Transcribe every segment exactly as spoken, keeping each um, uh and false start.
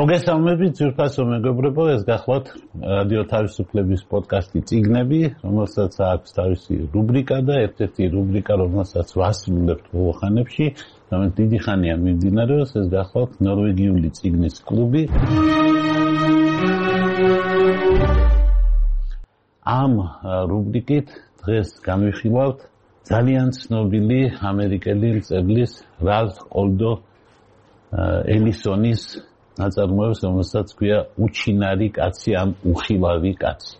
მოგესალმებით ძვირფასო მეგობრებო, ეს გახლავთ რადიო თავისუფლების პოდკასტი წიგნები, რომელსაც აქვს თავისი რუბრიკა და ერთ-ერთი რუბრიკა, რომელსაც ვასრულებთ ბოლო ხანებში, რომელიც დიდი ხანია მიმდინარეობს, ეს გახლავთ ნორვეგიული წიგნის კლუბი. ამ რუბრიკით დღეს განვიხილავთ ძალიან ცნობილი ამერიკელი მწერლის რალფ ვალდო ელისონის ნაწარმოებს, რომელსაც ქვია უჩინარი კაცი ან უხილავი კაცი.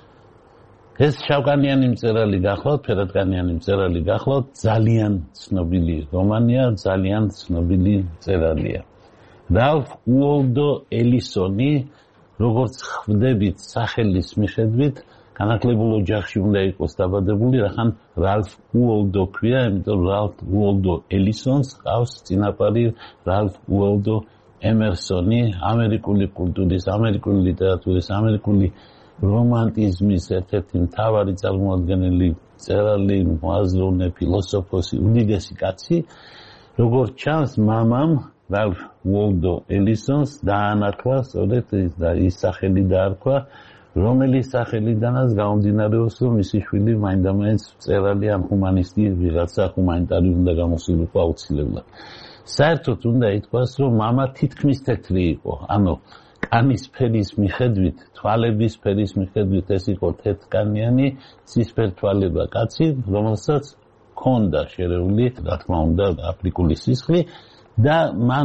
ეს შავკანიანი მწერალი გახლავთ, ფერადკანიანი მწერალი გახლავთ, ძალიან ცნობილი რომანია, ძალიან ცნობილი მწერალია. რალფ ვალდო ელისონი, როგორც ხვდებით სახელის მიხედვით, განათლებულ ოჯახში უნდა იყოს დაბადებული, რახან რალფ ვალდო ქვია, იმიტომ რალფ ვალდო ელისონს ყავს წინაპარი რალფ ვალდო ემერსონი, ამერიკული კულტურის, ამერიკული ლიტერატურის, ამერიკული რომანტიზმის ერთ-ერთი მთავარი წარმოადგენელი მწერალი, მოაზროვნე, ფილოსოფოსი, უდიდესი კაცი. როგორც ჩანს, მამამ რალფ ვალდო ელისონს დაანახვა, სწორედ ის სახელი დაარქვა, რომელი სახელიდანაც გამომდინარეობს, რომ მისი შვილი მაინდამაინც მწერალი ან ჰუმანისტი, ვიღაცა ჰუმანიტარი უნდა გამოსულიყო აუცილებლად. საერთოდ უნდა ითქვას, რომ მამა თითქმის თეთრი იყო, ანუ კანის ფერის მიხედვით, თვალების ფერის მიხედვით ეს იყო თეთრკანიანი, ცისფერთვალება კაცი, რომელსაც ჰქონდა შერეული, რა თქმა უნდა, აფრიკული სისხლი და მან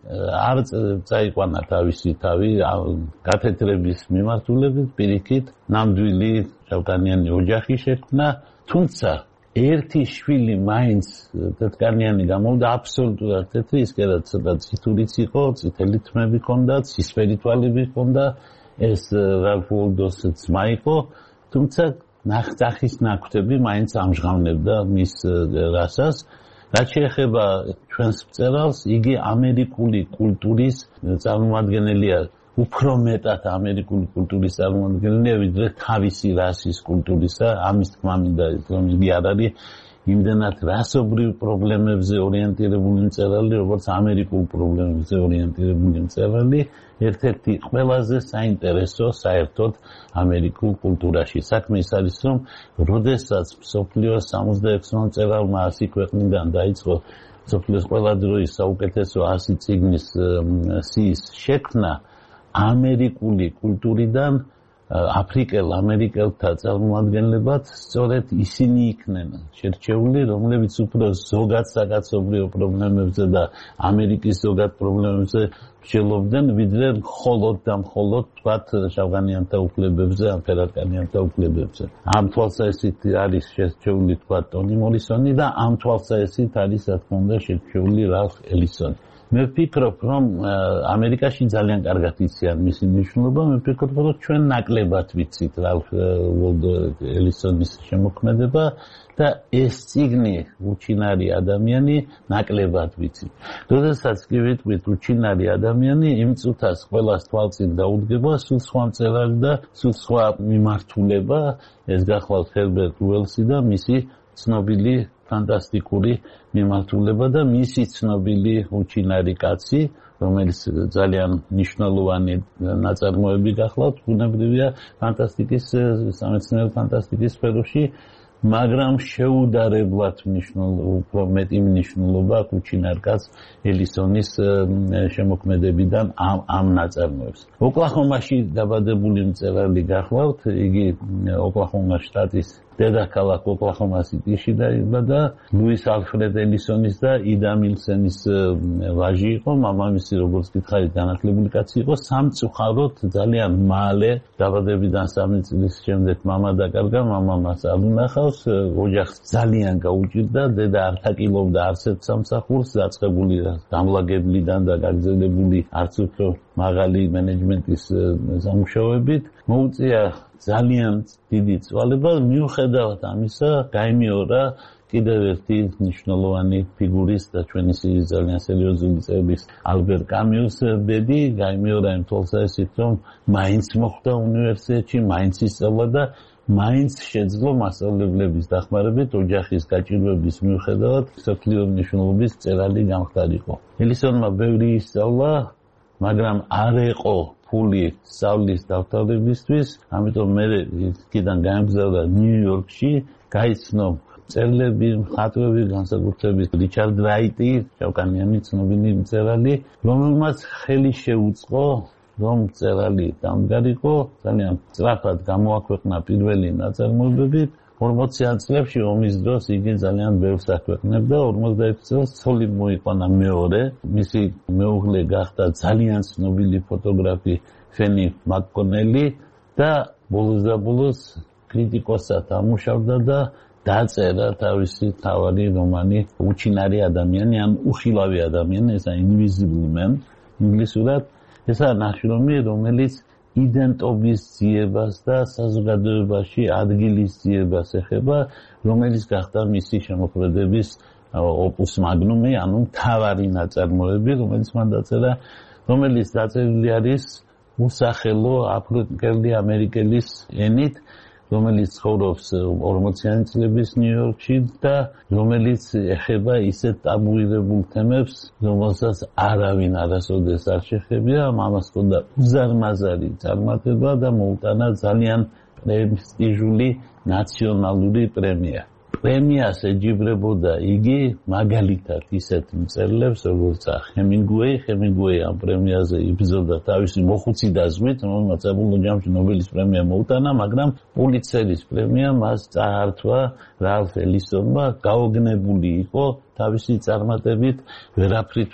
არ წაიყვანა თავისი თავი გათეთრების მიმართულებით, პირიქით, ნამდვილი შავკანიანი ოჯახი შექმნა, თუმცა ერთი შვილი მაინც თეთრკანიანი გამოვიდა, აბსოლუტურად თეთრი, ის კიდევ ცოტა წითურიც იყო, წითელი თმები ჰქონდა, ცისფერი თვალები ჰქონდა, ეს რალფ ვალდოს ძმა იყო, თუმცა ნახტახის ნაკვთები მაინც ამჟღავნებდა მის რასას. რაც შეეხება ჩვენს მწერალს, იგი ამერიკული კულტურის წარმოადგენელია, უფრო მეტად ამერიკული კულტურის წარმოადგენელია, ვიდრე თავისი რასის კულტურისა. ამის თქმა მინდა, რომ იგი არ არის იმდენად რასობრივ პრობლემებზე ორიენტირებული მწერალი, როგორც ამერიკულ პრობლემებზე ორიენტირებული მწერალი, ერთ-ერთი ყველაზე საინტერესო საერთოდ ამერიკულ კულტურაში. საქმე ის არის, რომ როდესაც მსოფლიოს სამოცდაექვსმა მწერალმა ასი ქვეყნიდან დაიწყო მსოფლიოს ყველა დროის საუკეთესო ასი წიგნის სიის შექმნა, ამერიკული კულტურიდან აფრიკელ ამერიკელთა წარმოადგენლებად სწორედ ისინი იქნენ შერჩეული, რომლებიც უფრო ზოგად საკაცობრიო პრობლემებზე და ამერიკის ზოგად პრობლემებზე მსჯელობდნენ, ვიდრე მხოლოდ და მხოლოდ თქვათ შავკანიანთა უფლებებზე, ან ფერადკანიანთა უფლებებზე. ამ თვალსაზრისით არის შერჩეული თქვათ ტონი მორისონი და ამ თვალსაზრისით არის რა თქმა უნდა შერჩეული რალფ ელისონი. მე ვფიქრობ, რომ ამერიკაში ძალიან კარგად იციან მისი მნიშვნელობა, მე ვფიქრობ, რომ ჩვენ ნაკლებად ვიცით რალფ ვალდო ელისონის შემოქმედება და ეს წიგნი უჩინარი ადამიანი ნაკლებად ვიცით. როდესაც კი ვიტყვით უჩინარი ადამიანი, იმ წუთას ყველას თვალწინ დაუდგება სულ სხვა მწერალი და სულ სხვა მიმართულება, ეს გახლავთ ჰერბერტ უელსი და მისი ცნობილი ფანტასტიკური მიმართულება და მისი ცნობილი უჩინარი კაცი, რომელიც ძალიან მნიშვნელოვანი ნაწარმოები გახლავთ, ბუნებრივია ფანტასტიკის, სამეცნიერო ფანტასტიკის სფეროში, მაგრამ შეუდარებლად მნიშვნელოვანი, უფრო მეტი მნიშვნელობა აქვს უჩინარ კაცს ელისონის შემოქმედებიდან ამ ამ ნაწარმოებს. ოკლაჰომაში დაბადებული მწერალი გახლავთ, იგი ოკლაჰომას შტატის დედაქალაქ ოკლაჰომა სიტიში დაიბადა, ლუის ალფრედ ელისონის და იდა მილსენის ვაჟი იყო, მამამისი როგორც გითხარით განათლებული კაცი იყო, სამწუხაროდ ძალიან მალე დაბადებიდან სამი წლის შემდეგ მამა დაკარგა, მამა მას არ უნახავს, ოჯახს ძალიან გაუჭირდა, დედა არ თაკილობდა არც ერთ სამსახურს, დაწყებული გამლაგებლიდან და გაგრძელებული არც უფრო მაღალი მენეჯმენტის სამუშაოებით, მოუწია ძალიან დიდი წვალება, მიუხედავად ამისა, გაიმეორა კიდევ ერთი მნიშვნელოვანი ფიგურის და ჩვენი სიის ძალიან სერიოზული წევრის ალბერ კამიუს ბედი, გაიმეორა იმ თვალსაზრისით, რომ მაინც მოხვდა უნივერსიტეტში, მაინც ისწავლა და მაინც შეძლო მასწავლებლების დახმარებით ოჯახის გაჭირვების მიუხედავად მსოფლიო მნიშვნელობის მწერალი გამხდარიყო. ელისონმა ბევრი ისწავლა, მაგრამ არ ეყო ფული სწავლის დავთავრებისთვის, ამიტომ მე იქიდან გამგზავრდა ნიუ-იორკში, გაიცნო მწერლები, მხატვრები, განსაკუთრებით რიჩარდ რაიტი, შავკანიანი ცნობილი მწერალი, რომელმაც ხელი შეუწყო, რომ მწერალი დამდგარიყო, ძალიან სწრაფად გამოაქვეყნა პირველი ნაწარმოებები. ორმოციან წლებში ომის დროს იგი ძალიან ბევრს აქვეყნებდა, ორმოცდაექვსი წელს ცოლი მოიყვანა მეორე, მისი მეუღლე გახდა ძალიან ცნობილი ფოტოგრაფი ფენი მაკკონელი და ბოლოს და ბოლოს კრიტიკოსად ამუშავდა და დაწერა თავისი თავარი რომანი უჩინარი ადამიანი ან უხილავი ადამიანი, ესა Invisible Man ინგლისურად. ესა ნაშრომი, რომელიც იდენტობის ძიებას და საზოგადოებაში ადგილის ძიებას ეხება, რომელიც გახდა მისი შემოქმედების opus magnum-ი, ანუ მთავარი ნაწარმოები, რომელიც მან დაწერა, რომელიც დაწერილი არის უსახელო აფრიკელი ამერიკელის ენით, რომელიც ცხოვრობს ორმოციანი წლების ნიუ-იორკში და რომელიც ეხება ისეთ ტაბუირებულ თემებს, რომელსაც არავინ არასოდეს არ შეხებია, ამას ჰქონდა უზარმაზარი წარმატება და მოუტანა ძალიან პრესტიჟული ნაციონალური პრემია. პრემიას ეჯიბრებოდა იგი მაგალითად ისეთ მწერლებს, როგორც ჰემინგუეი, ჰემინგუეი ამ პრემიაზე იბრძოდა თავისი მოხუცი დაზმით, რომელმაც საბოლოო ჯამში ნობელის პრემია მოუტანა, მაგრამ პულიცერის პრემია მას წაართვა რალფ ელისონმა, გაოგნებული იყო თავისი წარმატებით, ვერაფრით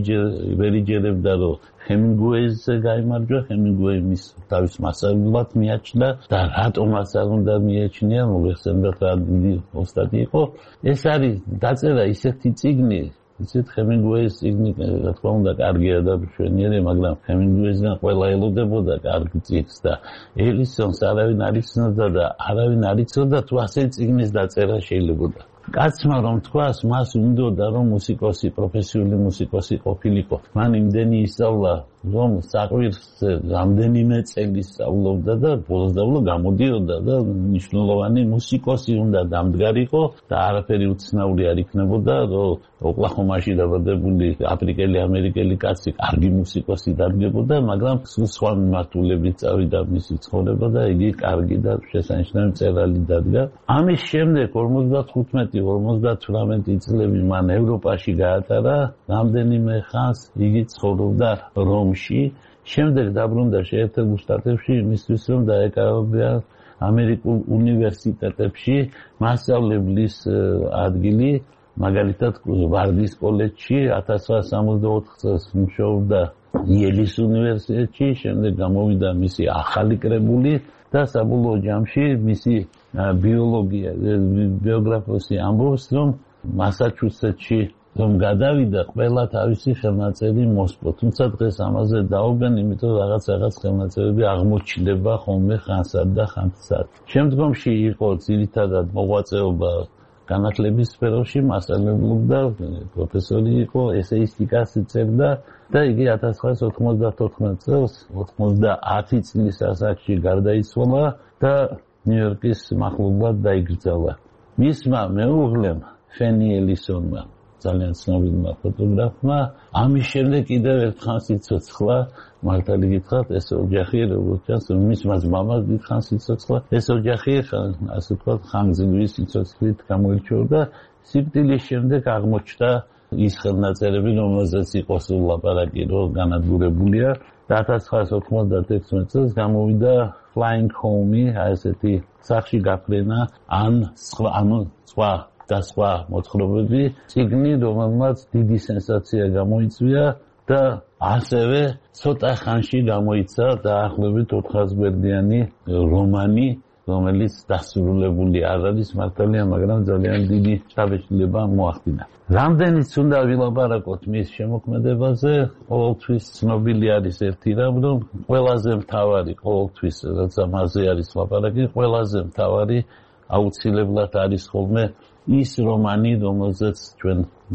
ვერ იჯერებდა, რომ ჰემინგუეიზე გაიმარჯვა, ჰემინგუეი მის თავის მასწავლებლად მიაჩნდა და რატომაც არ უნდა მიეჩნია, მოგეხსენებათ რა დიდი ოსტატი იყო. ეს არის დაწერა ისეთი წიგნი, ისეთ ჰემინგუეის წიგნი, რა თქმა უნდა, კარგია და მშვენიერი, მაგრამ ჰემინგუეისგან ყველა ელოდებოდა კარგ წიგნს და ელისონს არავინ არ იცნობდა და არავინ არ იცოდა თუ ასეთი წიგნის დაწერა შეიძლებოდა. კაცმა რომ თქვას, მას უნდოდა რომ მუსიკოსი, პროფესიული მუსიკოსი ყოფილიყო. მან იმდენი ისწავლა, რომ საყვირს რამდენიმე წელი სწავლობდა და ბოლოს და ბოლოს გამოდიოდა და მნიშვნელოვანი მუსიკოსი უნდა დამდგარიყო და არაფერი უცნაური არ იქნებოდა, რომ ოკლაჰომაში დაბადებული აფრიკელი ამერიკელი კაცი კარგი მუსიკოსი დადგებოდა, მაგრამ სხვა მიმართულებით წავიდა მისი ცხოვრება და იგი კარგი და შესანიშნავი მწერალი დადგა. ამის შემდეგ ორმოცდათხუთმეტი ორმოცდათვრამეტი წლები მან ევროპაში გაატარა, რამდენიმე ხანს იგი ცხოვრობდა რომში, შემდეგ დაბრუნდა შეერთებულ შტატებში იმისთვის, რომ დაეკავებინა ამერიკულ უნივერსიტეტებში მასწავლებლის ადგილი, მაგალითად ვარდის კოლეჯში ათას ცხრაასი სამოცდაოთხ წელს მუშაობდა იელის უნივერსიტეტში, შემდეგ გამოვიდა მისი ახალი კრებული და საბოლოო ჯამში მისი ბიოლოგია ბიოგრაფოსი ამბობს, რომ მასაჩუსეტსში რომ გადავიდა, ყველა თავისი ხელნაწერი მოსპო. თუმცა დღეს ამაზე დაობენ, იმიტომ რაღაც რაღაც ხელნაწერები აღმოჩნდება ხოლმე ხანსად და ხანსად. შემდგომში იყო ძირითადად მოღვაწეობა განათლების სფეროში, მასწავლებლობდა, პროფესორი იყო, ესეისტიკას წერდა და იგი ათას ცხრაასი ოთხმოცდათოთხმეტ წელს ოცდაათი წლის ასაკში გარდაიცვალა და ნიუ-იორკის მახლობლად დაიკრძალა. მისმა მეუღლემ, ფენი ელისონმა, ძალიან ცნობილმა ფოტოგრაფმა, ამის შემდეგ კიდევ ერთხელ სიცოცხლა, მართალი გითხრათ, ეს ოჯახი, როგორც ჩანს, მისმა მამას დიდხანს სიცოცხლა, ეს ოჯახი, ასე ვთქვათ, ხანგრძლივი სიცოცხლით გამოირჩეოდა. სიკვდილის შემდეგ აღმოჩნდა ის ხელნაწერები, რომელზეც იყო სულ ლაპარაკი, რომ განადგურებულია და ათას ცხრაასი ოთხმოცდათექვსმეტ წელს გამოვიდა Flying Home-ი, ასეთი სახში გაფრენა, ან სხვა, ანუ სხვა და სხვა მოთხრობები, წიგნი, რომელმაც დიდი სენსაცია გამოიწვია და ასევე ცოტა ხანში გამოიცა დაახლოებით ოთხას გვერდიანი რომანი, რომელიც დასრულებული არ არის მართალია, მაგრამ ძალიან დიდი შთაბეჭდილება მოახდინა. რამდენიც უნდა ვილაპარაკოთ მის შემოქმედებაზე, ყოველთვის ცნობილი არის ერთი რამ, რომ ყველაზე მთავარი ყოველთვის, როცა მასზე არის ლაპარაკი, ყველაზე მთავარი აუცილებლად არის ხოლმე ის რომანი, რომელზეც ჩვენ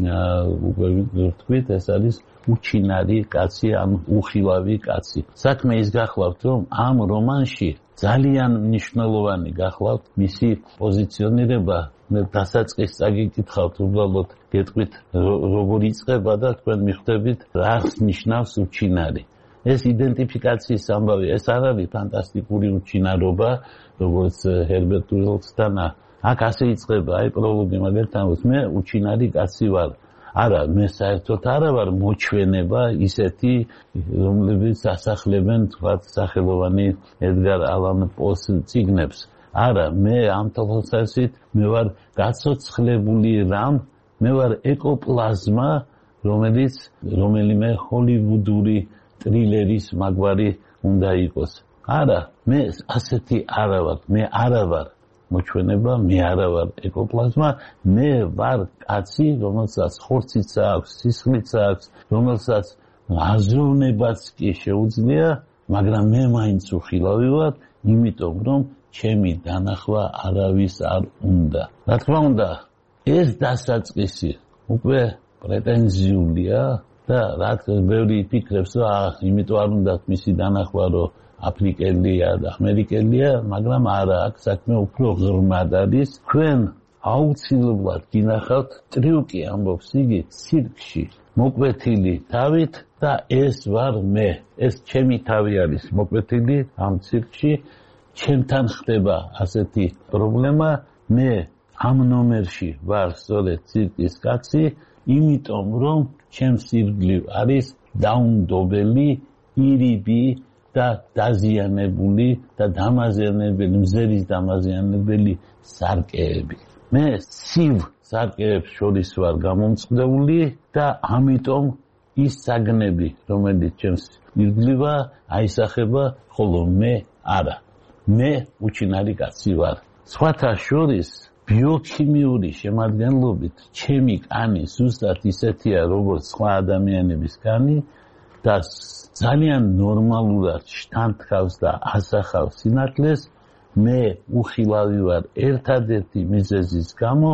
უკვე ვთქვით, ეს არის უჩინარი კაცი, ან უხილავი კაცი. საქმე ის გახლავთ, რომ ამ რომანში ძალიან მნიშვნელოვანი გახლავთ მისი პოზიციონირება. მე დასაწყის წაგიკითხავთ, უბრალოდ გეტყვით როგორ იწყება და თქვენ მიხვდებით, რას ნიშნავს უჩინარი. ეს იდენტიფიკაციის ამბავი, ეს არ არის ფანტასტიკური უჩინარობა, როგორც ჰერბერტ უილსთან. აქ ასე იწყება, აი პროლოგი მაგალითად, მე უჩინარი კაცი ვარ. არა, მე საერთოდ არა ვარ მოჩვენება ისეთი, რომლებიც ასახლებენ თქვათ სახელოვანი ედგარ ალან პოს წიგნებს. არა, მე ამ თვალსაზრისით მე ვარ გაცოცხლებული რამ, მე ვარ ეკოპლაზმა, რომელიც რომელიმე ჰოლივუდური ტრილერის მაგვარი უნდა იყოს. არა, მე ასეთი არა ვარ, მე არა ვარ მოჩვენება, მე არა ვარ ეკოპლაზმა, მე ვარ კაცი, რომელსაც ხორციც აქვს, სისხლიც აქვს, რომელსაც აზროვნებაც კი შეუძლია, მაგრამ მე მაინც უხილავი ვარ, იმიტომ რომ ჩემი დანახვა არავის არ უნდა. რა თქმა უნდა, ეს დასაწყისი უკვე პრეტენზიულია და რა თქმა ბევრი ფიქრობს, რომ აა, იმიტომ არ უნდა მისი დანახვა, რომ აფრიკელია და ამერიკელია, მაგრამ არა, აქ საქმე უფრო ღრმად არის. თქვენ აუცილებლად გინახავთ ტრიუკი ამბობს იგი ცირკში მოკვეთილი თავით და ეს ვარ მე. ეს ჩემი თავი არის მოკვეთილი ამ ცირკში. ჩემთან ხდება ასეთი პრობლემა, მე ამ ნომერში ვარ სწორედ ცირკის კაცი, იმიტომ რომ ჩემს ირგვლივ არის დაუნდობელი, ირიბი და დაზიანებული და დამაზიანებელი, მზერის დამაზიანებელი სარკეები. მე სივ სარკეებს შორის ვარ გამომწყდეული და ამიტომ ის საგნები, რომელიც ჩემს ირგვლივა აისახება, ხოლო მე არა. მე უჩინარი კაცი ვარ. სხვათა შორის ბიოქიმიური შემადგენლობით ჩემი კანი ზუსტად ისეთია, როგორც სხვა ადამიანების კანი და ძალიან ნორმალურად შთანთქავს და ასახავს სინათლეს. მე უხილავი ვარ ერთადერთი მიზეზის გამო,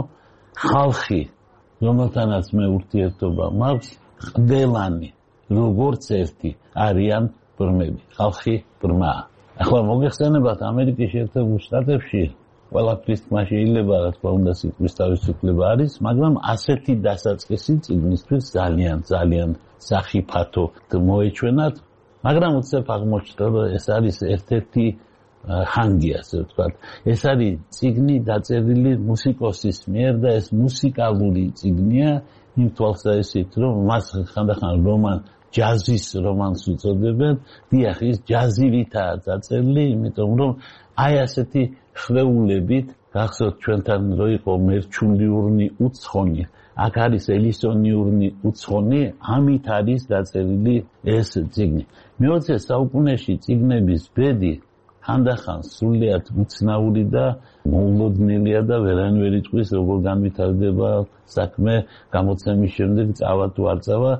ხალხი, რომელთანაც მე ურთიერთობა მაქვს, ყველანი, როგორც ერთი არიან ბრმები. ხალხი ბრმაა. ახლა მოგეხსენებათ ამერიკის შეერთებულ შტატებში ყველაფრის თქმა შეიძლება, რა თქმა უნდა, სიტყვის თავისუფლება არის, მაგრამ ასეთი დასაწყისი წიგნისთვის ძალიან ძალიან სახიფათო მოეჩვენათ, მაგრამ უცებ აღმოჩნდა, რომ ეს არის ერთ-ერთი ჰანგი, ასე ვთქვათ. ეს არის წიგნი დაწერილი მუსიკოსის მიერ და ეს მუსიკალური წიგნია იმ თვალსაზრისით, რომ მას ხანდახან რომან ჯაზის რომანს უწოდებენ. დიახ, ის ჯაზირითაა დაწერილი, იმიტომ რომ აი ასეთი ხვეულებით, გახსოვთ ჩვენთან რო იყო მერჩულიურნი უცხონი, აქ არის ელისონიურნი უცხონი, ამით არის დაწერილი ეს წიგნი. მეოცე საუკუნეში წიგნების ბედი ხანდახან სრულიად უცნაური და მოულოდნელია და ვერან ვერ იტყვის, როგორ განვითარდება საქმე გამოცემის შემდეგ წავა თუ არ წავა.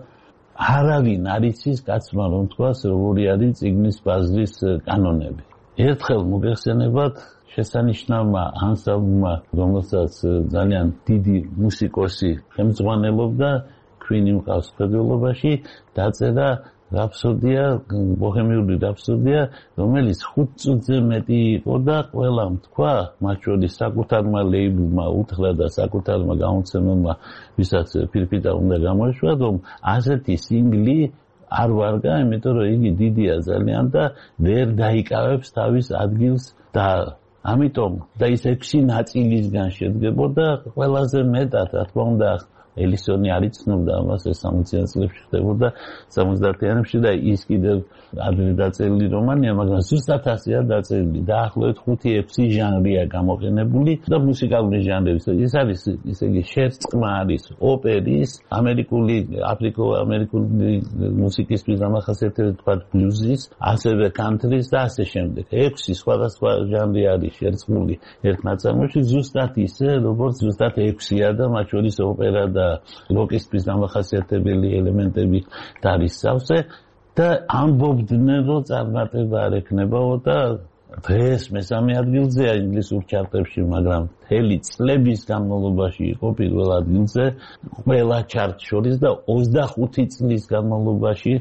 არავინ არ იცის კაცმა რომ თქვას, როგორი არის წიგნის ბაზრის კანონები. ერთხელ მოგეხსენებათ შესანიშნავმა ანსამბლმა, რომელსაც ძალიან დიდი მუსიკოსი ხელმძღვანელობდა, ქვინი მყავს მხედველობაში, დაწერა რაფსოდია, ბოჰემიური რაფსოდია, რომელიც ხუთ წუთზე მეტი იყო და ყველამ თქვა, მათ შორის საკუთარმა ლეიბლმა უთხრა და საკუთარმა გამოცემელმა, ვისაც ფირფიტა უნდა გამოეშვა, რომ ასეთი სინგლი არ ვარგა, იმიტომ რომ იგი დიდია ძალიან და ვერ დაიკავებს თავის ადგილს და ამიტომ და ის ექვსი ნაწილისგან შედგებოდა, ყველაზე მეტად, რა თქმა უნდა, ელისონი არ იცნობდა ამას, ეს სამოციან წლებში ხდებოდა სამოცდაათიანებში და ის კიდევ ადრე დაწერილი რომანია, მაგრამ ზუსტად ასეა დაწერილი. დაახლოებით ხუთი ექვსი ჟანრია გამოყენებული და მუსიკალური ჟანრების. ეს არის, ისე იგი, შერწყმა არის ოპერის, ამერიკული, აფრიკო-ამერიკული მუსიკისთვის დამახასიათებელი თქვა ბლუზის, ასევე კანტრის და ასე შემდეგ. ექვსი სხვადასხვა ჟანრი არის შერწყმული ერთ ნაწარმოებში, ზუსტად ისე, როგორც ზუსტად ექვსია და მათ შორის ოპერა და როკისთვის დამახასიათებელი ელემენტები დარის სავსე და ამბობდნენ, რომ წარმატება არ ექნებაო და დღეს მესამე ადგილზეა ინგლისურ ჩარტებში, მაგრამ მთელი წლების განმავლობაში იყო პირველ ადგილზე ყველა ჩარტ შორის და ოცდახუთი წლის განმავლობაში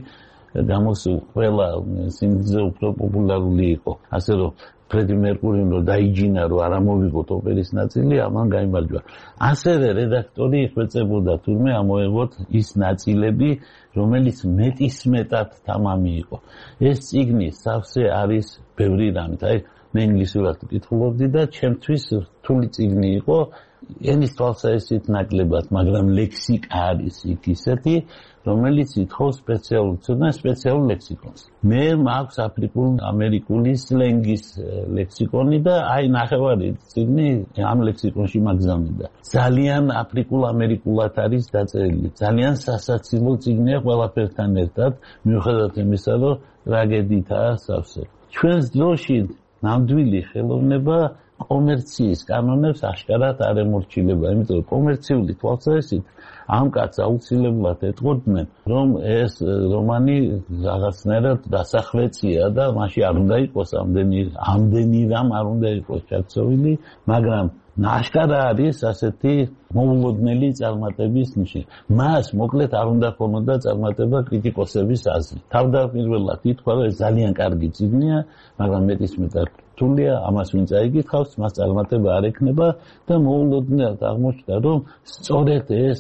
გამოსულ ყველა სიმდიდრეზე უფრო პოპულარული იყო. ასე რომ ფრედი მერკურიმ რო დაიჯინა რომ არ ამოვიღოთ ოპერის ნაწილი, ამან გაიმარჯვა. ასევე რედაქტორი იხვეწებოდა თურმე ამოეღოთ ის ნაწილები, რომელიც მეტისმეტად თამამი იყო. ეს წიგნი სავსე არის ბევრი რამით. აი მე ინგლისურად ვკითხულობდი და ჩემთვის რთული წიგნი იყო. ენის თვალსაჩინო ნაკლებად, მაგრამ ლექსიკა არის იქ ისეთი, რომელიც ითხოვს სპეციალურ ცოდნას, სპეციალურ ლექსიკონს. მე მაქვს აფრიკულ-ამერიკული სლენგის ლექსიკონი და აი ნახევარი წიგნი ამ ლექსიკონში მაგზავნიდა. ძალიან აფრიკულ-ამერიკულად არის დაწერილი. ძალიან სასაცილო წიგნია ყველაფერთან ერთად, მიუხედავად იმისა, რომ ტრაგედიითაა სავსე. ჩვენს დროში ნამდვილი ხელოვნება კომერციის კანონებს აშკარად არ ემორჩილება, იმიტომ რომ კომერციული თვალსაზრისით ამ კაცს აუცილებლად ეტყოდნენ, რომ ეს რომანი რაღაცნაირად დასახვეწია და მაშინ არ უნდა იყოს ამდენი ამდენი რამ არ უნდა იყოს ჩაქცევილი, მაგრამ აშკარა არის ასეთი მოულოდნელი წარმატების ნიშანი. მას მოკლედ არ უნდა ქონოდა წარმატება კრიტიკოსების აზრით. თავდაპირველად ითქვა, რომ ეს ძალიან კარგი წიგნია, მაგრამ მეტისმეტად რთულია, ამას ვინც აიგითხავს, მას წარმატება არ ექნება და მოულოდნელად აღმოჩნდა, რომ სწორედ ეს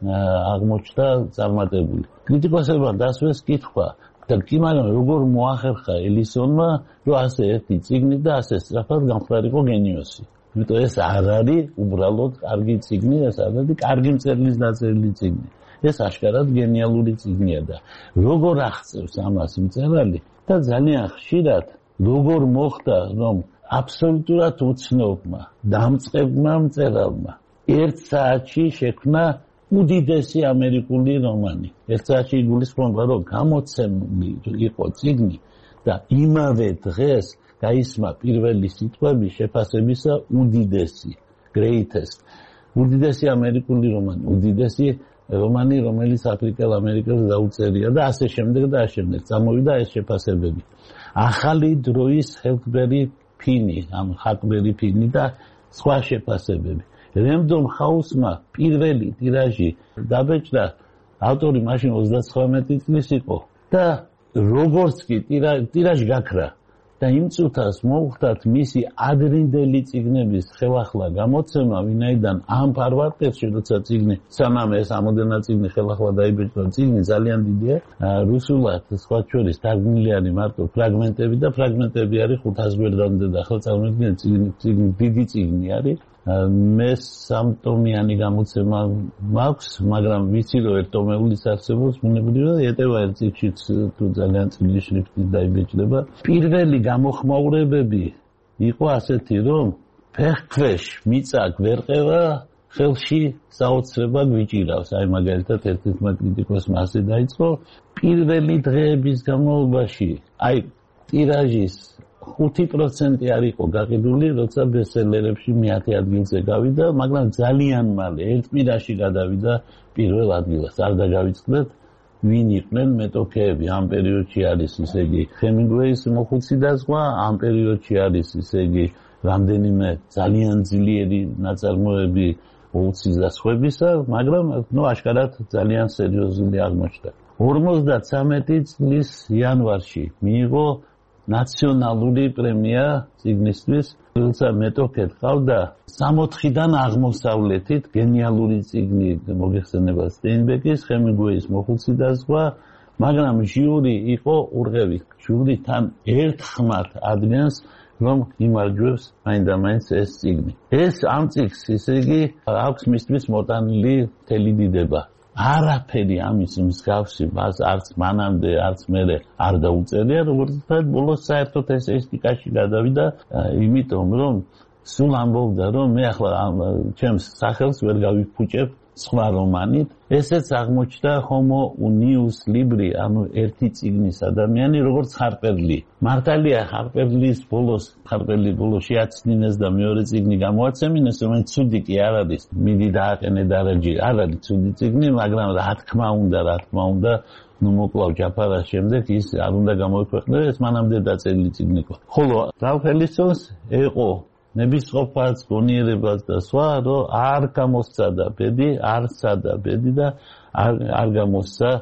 აღმოჩნდა წარმატებული. კრიტიკოსებმა დასვეს კითხვა და კი მაგრამ როგორ მოახერხა ელისონმა, რომ ასე ერთი წიგნი და ასე სწრაფად გამხდარიყო გენიოსი. იმიტომ ეს არ არის უბრალოდ კარგი წიგნი, ეს არის კარგი მწერლის დაწერილი წიგნი. ეს აშკარად გენიალური წიგნია და როგორ აღწევს ამას მწერალი და ძალიან ხშირად როგორ მოხდა, რომ აბსოლუტურად უცნობმა დამწყებმა მწერალმა ერთ საათში შექმნა უდიდესი ამერიკული რომანი. ერთ საათში იგულისხმება, რომ გამოცემული იყო წიგნი და იმავე დღეს გაისმა პირველი სიტყვები შეფასებისა უდიდესი, greatest. უდიდესი ამერიკული რომანი, უდიდესი რომანი, რომელიც აფრიკელ-ამერიკელს დაუწერია და ასე შემდეგ და ასე შემდეგ. წამოვიდა ეს შეფასებები. ახალი დროის ჰეკლბერი ფინი, ამ ჰაკლბერი ფინი და სხვა შეფასებები. რენდომ ჰაუსმა პირველი ტირაჟი დაბეჭდა, ავტორი მაშინ ოცდაცხრამეტი წლის იყო და როგორც კი ტირაჟი გაქრა და იმ წუთას მოუხდათ მისი ადრინდელი წიგნების ხელახლა გამოცემა, ვინაიდან ამ ფარვატებში, როცა წიგნი, სანამ ეს ამოდენა წიგნი ხელახლა დაიბეჭდა, წიგნი ძალიან დიდია, რუსულად სხვა შორის თარგმნილი არის მარტო ფრაგმენტები და ფრაგმენტები არის ხუთას გვერდამდე და ახლა წარმოიდგინეთ წიგნი დიდი წიგნი არის. მე სამტომიანი გამოცემა მაქვს, მაგრამ ვიცი რომ ერთტომეულიც არსებობს, ბუნებრივია ეტევა ერთ წიგნშიც თუ ძალიან წილი შრიფტით დაიბეჭდება. პირველი გამოხმაურებები იყო ასეთი, რომ ფეხქვეშ მიწა გვერყევა, ხელში საოცრება გვიჭირავს. აი მაგალითად ერთ-ერთმა კრიტიკოსმა ასე დაიწყო, პირველი დღეების განმავლობაში, აი ტირაჟის ხუთი პროცენტი არ იყო გაყიდული, როცა ბესტსელერებში მეათე ადგილზე გავიდა, მაგრამ ძალიან მალე ერთ კვირაში გადავიდა პირველ ადგილას. არ დაგავიწყდეთ, ვინ იყვნენ მეტოქეები ამ პერიოდში არის, ისე იგი ჰემინგუეის მოხუცი და სხვა, ამ პერიოდში არის, ისე იგი რამდენიმე ძალიან ძლიერი ნაწარმოები ოუცის და სხვებისა, მაგრამ ნუ აშკარად ძალიან სერიოზული აღმოჩნდა. ორმოცდათრამეტი წლის იანვარში მიიღო ნაციონალური პრემია წიგნისთვის, როცა მეტოქედ ყავდა სამოთხიდან აღმოსავლეთით გენიალური წიგნი მოგეხსენება სტეინბეკის, ჰემინგუეის მოხუცი და სხვა, მაგრამ ჟიური იყო ურღევი. ჟიური თან ერთხმად ადგენს, რომ იმარჯვებს მაინდამაინც ეს წიგნი. ეს ამ წიგნს, ისე იგი აქვს მისთვის მოტანილი მთელი დიდება. არაფერი ამის მსგავსი მას არც მანამდე, არც მერე არ დაუწერია, როგორც ვთქვათ, ბოლოს საერთოდ ესეისტიკაში გადავიდა, იმიტომ რომ სულ ამბობდა, რომ მე ახლა ჩემს სახელს ვერ გავიფუჭებ სხვა რომანით. ესეც აღმოჩნდა Homo unius libri, ანუ ერთი წიგნის ადამიანი, როგორც ხარპერლი. მართალია ხარპერლის ბოლოს, ხარპერლი ბოლოს შეაცნინეს და მეორე წიგნი გამოაცემინეს, რომელიც ცუდი კი არ არის. მიდი დააყენე დარაჯი, არ არის ცუდი წიგნი, მაგრამ რა თქმა უნდა, რა თქმა უნდა, ნუ მოკლავ ჯაფარას შემდეგ ის არ უნდა გამოიქვეყნებინა, ეს მანამდე დაწერილი წიგნი იყო. ხოლო რალფ ელისონს ეყო ნებისყოფაც, გონიერებას და სხვა, რომ არ გამოსცადა ბედი, არ სცადა ბედი და არ, არ გამოსცა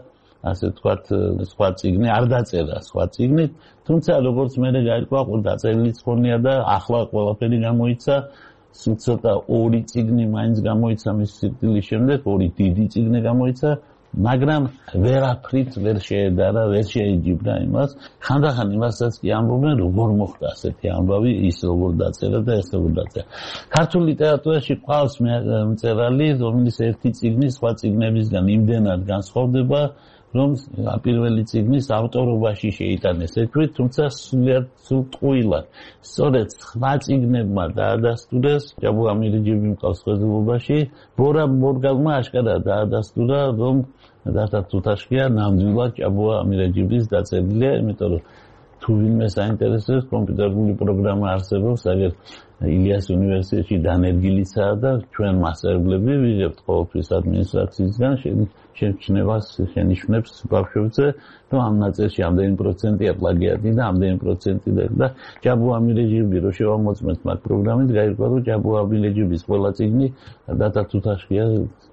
ასე თქვათ სხვა წიგნი არ დაწერა სხვა წიგნით, თუმცა როგორც მე გაირკვა, დაწერილიც ხონია და ახლა ყველაფერი გამოიცა, სულ ცოტა ორი წიგნი მაინც გამოიცა მის სიკვდილის შემდეგ, ორი დიდი წიგნი გამოიცა, მაგრამ ვერაფრით ვერ შეედარა, ვერ შეეჯიბნა იმას. ხანდახან იმასაც კი ამბობენ, როგორ მოხდა ასეთი ამბავი, ის როგორ დაწერა და ეს როგორ დაწერა. ქართულ ლიტერატურაში ყავს მწერალი, რომელიც ერთი წიგნი სხვა წიგნებისგან იმდენად განსხვავდება, რომ პირველი წიგნის ავტორობაში შეიტანეს ექვით, თუმცა სულიად სულ ტყუილად. სწორედ სხვა წიგნებმა დაადასტურეს, ჭაბუ ამირეჯიბი მყავს ხედულობაში, ბორა მორგალმა აშკარად დაადასტურა, რომ დათო თუთაშკია ნამდვილად ჭაბუ ამირეჯიბის დაწერილია, იმიტომ რომ თუ ვინმე საინტერესებს კომპიუტერული პროგრამა არსებობს, აგერ ილიას უნივერსიტეტში დანერგილიცაა და ჩვენ მასწავლებლები ვიღებთ ყოველთვის ადმინისტრაციისგან შეჩნევას შენიშნებს ბავშვებზე, რომ ამ ნაწილში ამდენი პროცენტია პლაგიატი და ამდენი პროცენტი და ჭაბუ ამირეჯიბი რო შევამოწმეთ მაგ პროგრამით, გაირკვა რომ ჭაბუ ამირეჯიბის ყველა წიგნი დათო თუთაშკია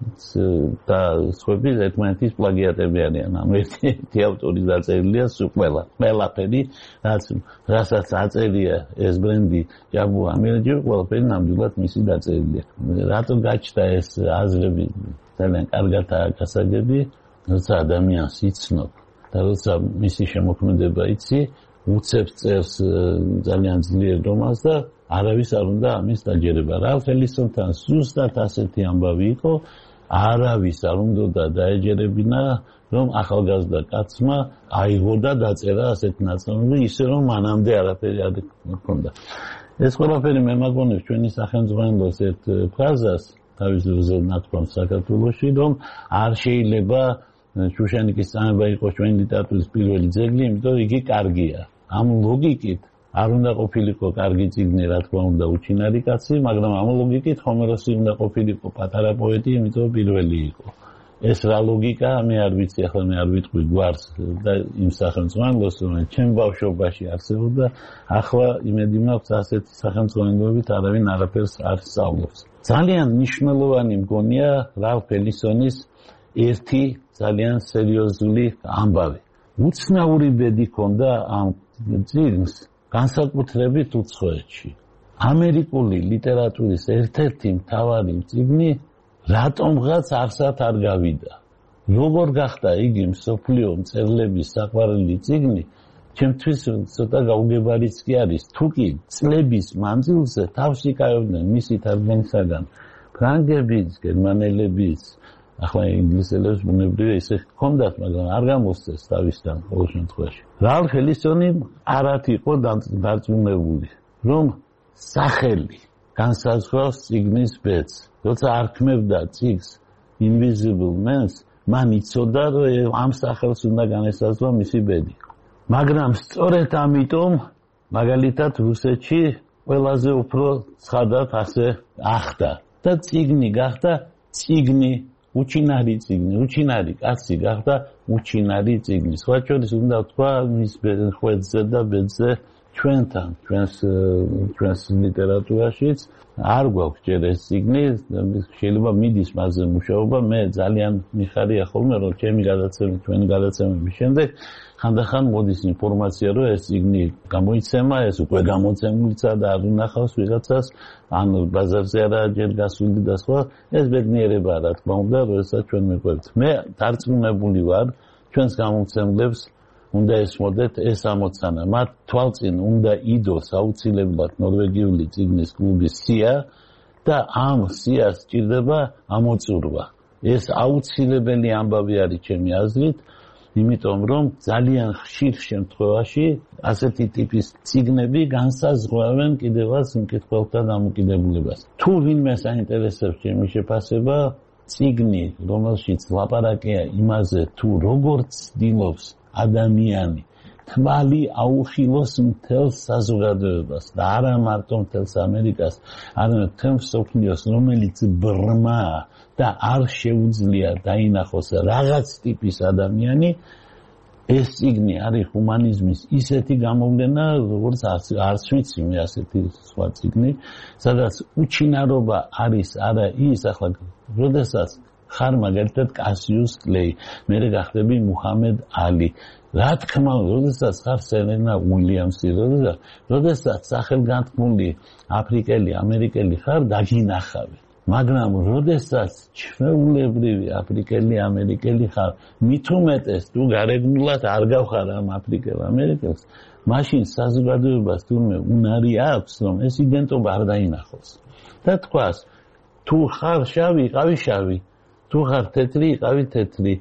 და სხვები ერთმანეთის პლაგიატები არიან. ამ ერთი ავტორის დაწერილია სულ ყველა, ყველაფერი, რაც რასაც აწერია ეს ბრენდი ჭაბუ ამირეჯიბი, ყველაფერი ნამდვილად მისი დაწერილია. რატო გაჩნდა ეს აზრები? ძალიან კარგადაა გასაგები, როცა ადამიანს იცნობ და როცა მისი შემოქმედება იცი, უცებ წერს ძალიან ძლიერ რომანს და არავის არ უნდა ამის დაჯერება. რალფ ელისონთან ზუსტად ასეთი ამბავი იყო, არავის არ უნდა დაეჯერებინა, რომ ახალგაზრდა კაცმა აიღო და დაწერა ასეთი ნაწარმოები, ისე რომ მანამდე არაფერი არ ჰქონდა. ეს ყველაფერი მე მაგონებს ჩვენი სახელმძღვანელოს ერთ ფრაზას, თავის დროზე ნათქვამს საქართველოში, რომ არ შეიძლება შუშანიკის წამება იყოს ჩვენი ლიტერატურის პირველი ძეგლი, იმიტომ იგი კარგია. ამ ლოგიკით არ უნდა ყოფილიყო კარგი წიგნი, რა თქმა უნდა, უჩინარი კაცი, მაგრამ ამ ლოგიკით ჰომეროსი უნდა ყოფილიყო პატარა პოეტი, იმიტომ პირველი იყო. ეს რა ლოგიკაა, მე არ ვიცი, ახლა მე არ ვიტყვი გვარს და იმ სახელმძღვანელოს, რომელიც ჩემ ბავშვობაში არსებობდა, ახლა იმედი მაქვს ასეთი სახელმძღვანელოებით არავინ არაფერს არ სწავლობს. ძალიან მნიშვნელოვანი მგონია რალფ ელისონის ერთი ძალიან სერიოზული ამბავი. უცნაური ბედი ჰქონდა ამ წიგნს, განსაკუთრებით უცხოეთში. ამერიკული ლიტერატურის ერთ-ერთი მთავარი წიგნი რატომღაც არსად არ გავიდა. როგორ გახდა იგი მსოფლიო მწერლების საყვარელი წიგნი, ჩემთვის ცოტა გაუგებარიც კი არის. თუ კი წლების მანძილზე თავს იკავებდნენ მისი თარგმანისაგან ფრანგებიც, გერმანელებიც, ახლა ინგლისელებს ბუნებრივია ისე ჰქონდათ, მაგრამ არ გამოსცეს თავისგან ყოველ შემთხვევაში. რალფ ელისონი არათ იყო დარწმუნებული, რომ სახელი განსაზღვრავს წიგნის ბედს. როცა არქმევდა წიგნს Invisible Man-ს, მან იცოდა, რომ ამ სახელს უნდა განესაზღვრა მისი ბედი. მაგრამ სწორედ ამიტომ, მაგალითად რუსეთში ყველაზე უფრო ცხადად ასე ახდა და წიგნი გახდა წიგნი, უჩინარი წიგნი, უჩინარი კაცი გახდა უჩინარი წიგნი. სხვა შორის უნდა თქვა მის ხვედზე და ბედზე ჩვენთან, ჩვენს ჩვენს ლიტერატურაშიც არ გვაქვს ჯერ ეს წიგნი, შეიძლება მიდის მასზე მუშაობა, მე ძალიან მიხარია ხოლმე, რომ ჩემი გადაცემები, ჩვენი გადაცემების შემდეგ ხანდახან მოდის ინფორმაცია, რომ ეს წიგნი გამოიცემა, ეს უკვე გამოცემულიცაა და არ უნახავს ვიღაცას, ან ბაზარზე არაა ჯერ გასული და სხვა, ეს ბედნიერებაა, რა თქმა უნდა, როდესაც ჩვენ მეყვებით. მე დარწმუნებული ვარ, ჩვენს გამომცემლებს უნდა ესმოდეთ ეს ამოცანა. მათ თვალწინ უნდა იდოს აუცილებლად ნორვეგიული წიგნის კლუბის სია და ამ სიას სჭირდება ამოწურვა. ეს აუცილებელი ამბავი არის ჩემი აზრით, იმიტომ რომ ძალიან ხშირ შემთხვევაში ასეთი ტიპის წიგნები განსაზღვრავენ კიდევაც მკითხველთა დამოკიდებულებას. თუ ვინმე საინტერესებს ჩემი შეფასება, წიგნი, რომელშიც ლაპარაკია იმაზე, თუ როგორ ცდილობს ადამიანი თვალი აუხილოს მთელს საზოგადოებას და არა მარტო მთელს ამერიკას, არამედ მთელ მსოფლიოს, რომელიც ბრმაა და არ შეუძლია დაინახოს რაღაც ტიპის ადამიანი, ეს წიგნი არის ჰუმანიზმის ისეთი გამოვლენა, როგორც არც ვიცი მე ასეთი სხვა წიგნი, სადაც უჩინარობა არის არა ის, ახლა როდესაც ხარ მაგალითად კასიუს კლეი, მერე გახდები მუჰამედ ალი. რა თქმა უნდა, როდესაც ხარ სერენა უილიამსი, როდესაც როდესაც სახელგანთქმული აფრიკელი, ამერიკელი ხარ, დაგინახავი. მაგრამ როდესაც ჩვეულებრივი აფრიკელი, ამერიკელი ხარ, მით უმეტეს თუ გარეგნულად არ გავხარ ამ აფრიკელ, ამერიკელს, მაშინ საზოგადოებას თურმე უნარი აქვს, რომ ეს იდენტობა არ დაინახოს. და თქვას, თუ ხარ შავი, იყავი შავი, თუ ხარ თეთრი, იყავი თეთრი,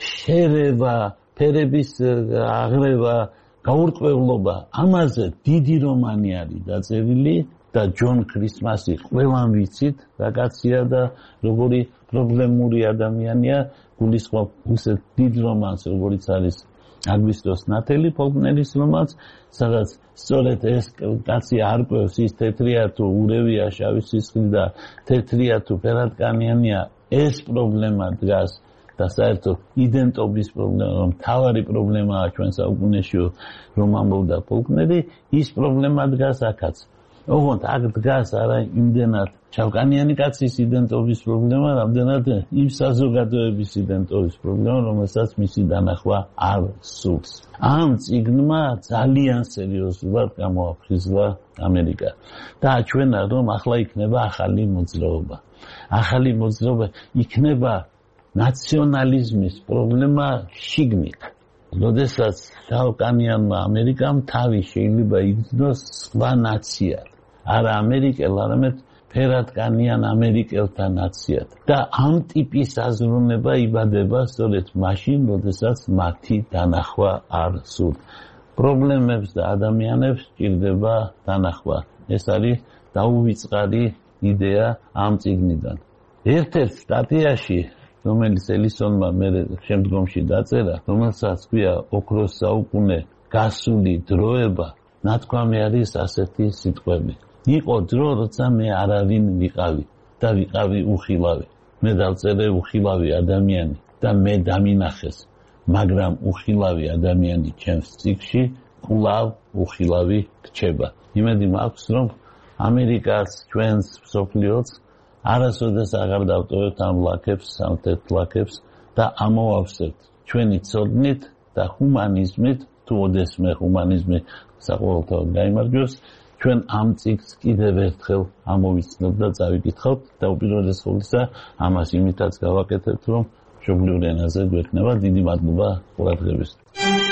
შერევა, ფერების აღრევა, გაურკვევლობა, ამაზე დიდი რომანი არის დაწერილი და ჯონ ქრისმასი ყველამ ვიცით რა კაცია და როგორი პრობლემური ადამიანია, გულისხმობ ისეთ დიდ რომანს, როგორიც არის აგვისტოს ნათელი ფოლკნერის რომანს, სადაც სწორედ ეს კაცი არკვევს, ის თეთრია თუ ურევია, შავი სისხლი და თეთრია თუ ფერადკანიანია, ეს პრობლემა დგას და საერთოდ იდენტობის პრობლემა, რომ თავარი პრობლემაა ჩვენ საუკუნეში რომ ამბობდა ფოლკნერი, ის პრობლემა დგას აქაც. ოღონდ აქ დგას არა იმდენად ჩავკანიანი კაცის იდენტობის პრობლემა, რამდენად იმ საზოგადოების იდენტობის პრობლემა, რომელსაც მისი დანახვა არ სურს. ამ წიგნმა ძალიან სერიოზულად გამოაფრიზლა ამერიკა და აჩვენა, რომ ახლა იქნება ახალი მოძრაობა. ახალი მოძრაობა იქნება ნაციონალიზმის პრობლემა შიგნით. როდესაც შავკანიანმა ამერიკამ თავი შეიძლება იგრძნოს სხვა ნაციად. არა ამერიკელ, არამედ ფერადკანიან ამერიკელთა ნაციად. და ამ ტიპის აზროვნება იბადება სწორედ მაშინ, როდესაც მათი დანახვა არ სურთ. პრობლემებს და ადამიანებს ჭირდება დანახვა. ეს არის დაუვიწყარი იდეა ამ წიგნიდან. ერთ-ერთ სტატიაში, რომელიც ელისონმა მერე შემდგომში დაწერა, რომელსაც ქვია ოქროს საუკუნე გასული დროება, ნათქვამი არის ასეთი სიტყვები. იყო დრო, როცა მე არავინ ვიყავი და ვიყავი უხილავი. მე დავწერე უხილავი ადამიანი და მე დამინახეს, მაგრამ უხილავი ადამიანი ჩემს წიგნში კვლავ უხილავი რჩება. იმედი მაქვს, რომ ამერიკას, ჩვენს მსოფლიოს არასოდეს აღარ დავტოვებთ ამ ლაქებს, ამ თეთრ ლაქებს და ამოვავსებთ ჩვენი ცოდნით და ჰუმანიზმით, თუ ოდესმე ჰუმანიზმი საყოველთაოდ გაიმარჯვებს, ჩვენ ამ წიგნს კიდევ ერთხელ ამოვიცნობთ და წავიკითხავთ და უპირველეს ყოვლისა ამას იმითაც გავაკეთებთ, რომ მშობლიურ ენაზე გვექნება. დიდი მადლობა ყურადღებისთვის.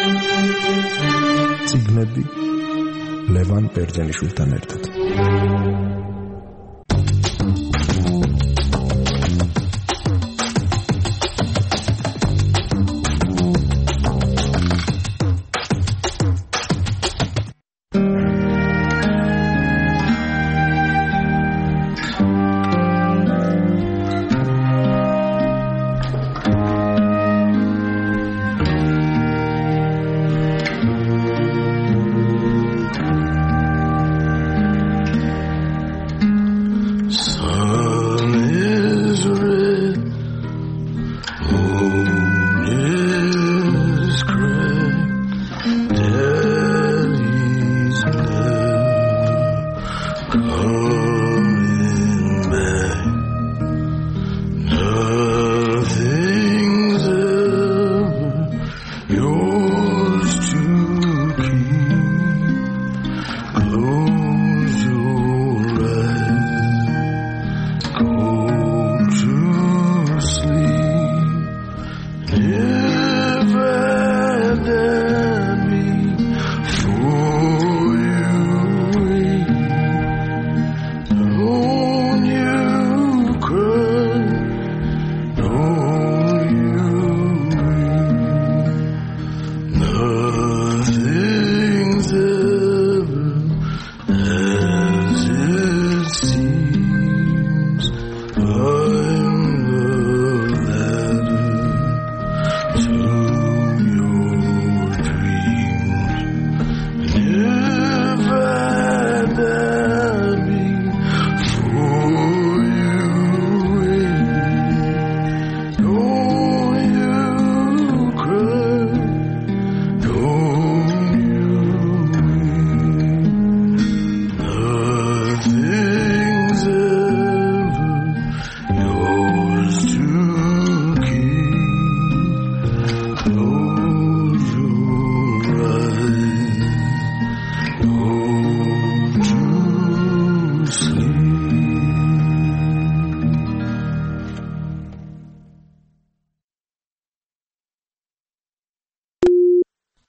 წიგნები ლევან ბერძენიშვილთან ერთად.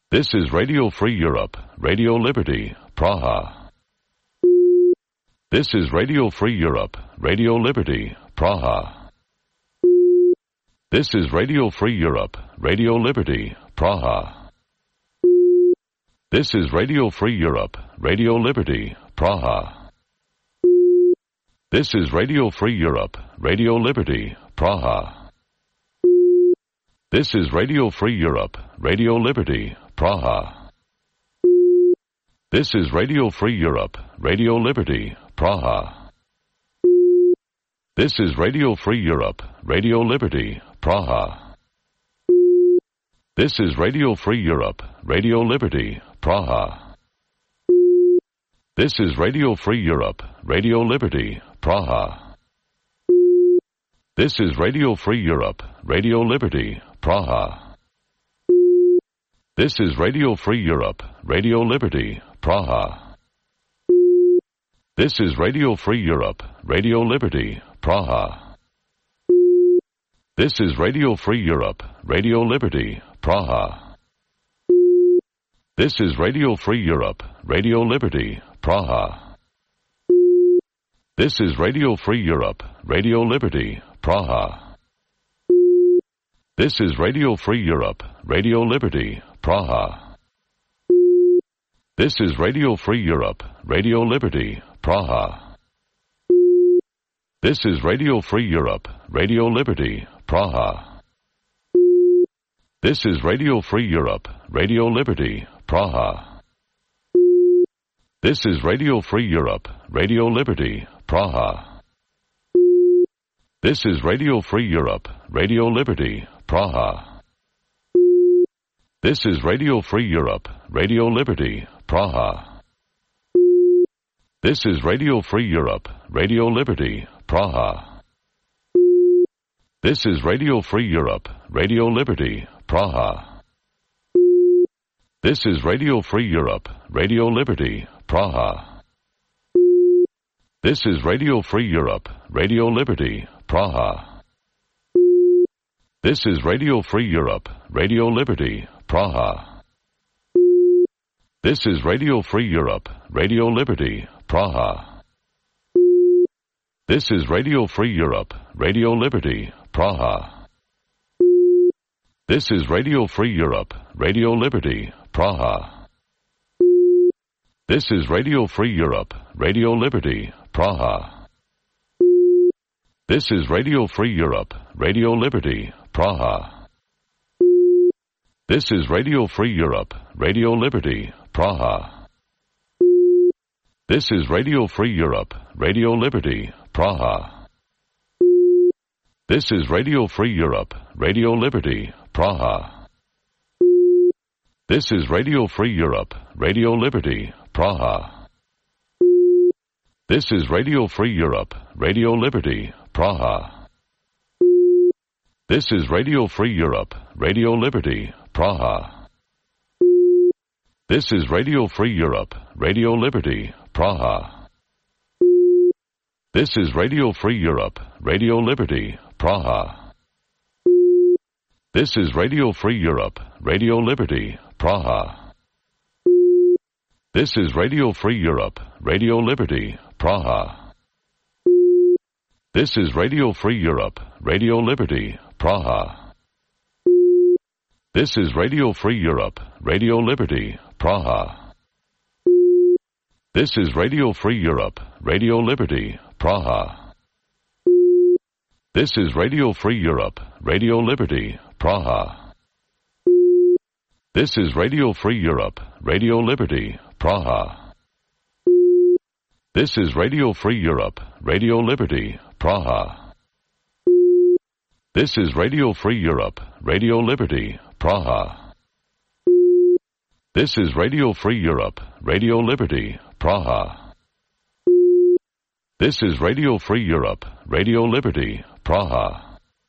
This is Radio Free Europe, Radio Liberty, Praha. This is Radio Free Europe, Radio Liberty, Praha. This is Radio Free Europe, Radio Liberty, Praha. This is Radio Free Europe, Radio Liberty, Praha. This is Radio Free Europe, Radio Liberty, Praha. This is Radio Free Europe, Radio Liberty, Praha. This is Radio Free Europe, Radio Liberty, Praha. This is Radio Free Europe, Radio Liberty, Praha. This is Radio Free Europe, Radio Liberty, Praha. This is Radio Free Europe, Radio Liberty, Praha. This is Radio Free Europe, Radio Liberty, Praha. This is Radio Free Europe, Radio Liberty, Praha. This is Radio Free Europe, Radio Liberty, Praha. This is Radio Free Europe, Radio Liberty, Praha. This is Radio Free Europe, Radio Liberty, Praha. This is Radio Free Europe, Radio Liberty, Praha. This is Radio Free Europe, Radio Liberty, Praha. This is Radio Free Europe, Radio Liberty, Praha. This is Radio Free Europe, Radio Liberty, Praha. This is Radio Free Europe, Radio Liberty, Praha. This is Radio Free Europe, Radio Liberty, Praha. This is Radio Free Europe, Radio Liberty, Praha. This is Radio Free Europe, Radio Liberty, Praha. This is Radio Free Europe, Radio Liberty, Praha. This is Radio Free Europe, Radio Liberty, Praha. This is Radio Free Europe, Radio Liberty, Praha. This is Radio Free Europe, Radio Liberty, Praha. This is Radio Free Europe, Radio Liberty, Praha. This is Radio Free Europe, Radio Liberty, Praha. This is Radio Free Europe, Radio Liberty, Praha. This is Radio Free Europe, Radio Liberty, Praha. This is Radio Free Europe, Radio Liberty, Praha. This is Radio Free Europe, Radio Liberty, Praha. This is Radio Free Europe, Radio Liberty, Praha. This is Radio Free Europe, Radio Liberty, Praha. This is Radio Free Europe, Radio Liberty, Praha. This is Radio Free Europe, Radio Liberty, Praha. This is Radio Free Europe, Radio Liberty, Praha. This is Radio Free Europe, Radio Liberty, Praha. This is Radio Free Europe, Radio Liberty, Praha. This is Radio Free Europe, Radio Liberty, Praha. This is Radio Free Europe, Radio Liberty, Praha. This is Radio Free Europe, Radio Liberty, Praha. This is Radio Free Europe, Radio Liberty, Praha. This is Radio Free Europe, Radio Liberty, Praha. This is Radio Free Europe, Radio Liberty, Praha. This is Radio Free Europe, Radio Liberty, Praha. This is Radio Free Europe, Radio Liberty, Praha. This is Radio Free Europe, Radio Liberty, Praha. This is Radio Free Europe, Radio Liberty, Praha. This is Radio Free Europe, Radio Liberty, Praha. This is Radio Free Europe, Radio Liberty, Praha.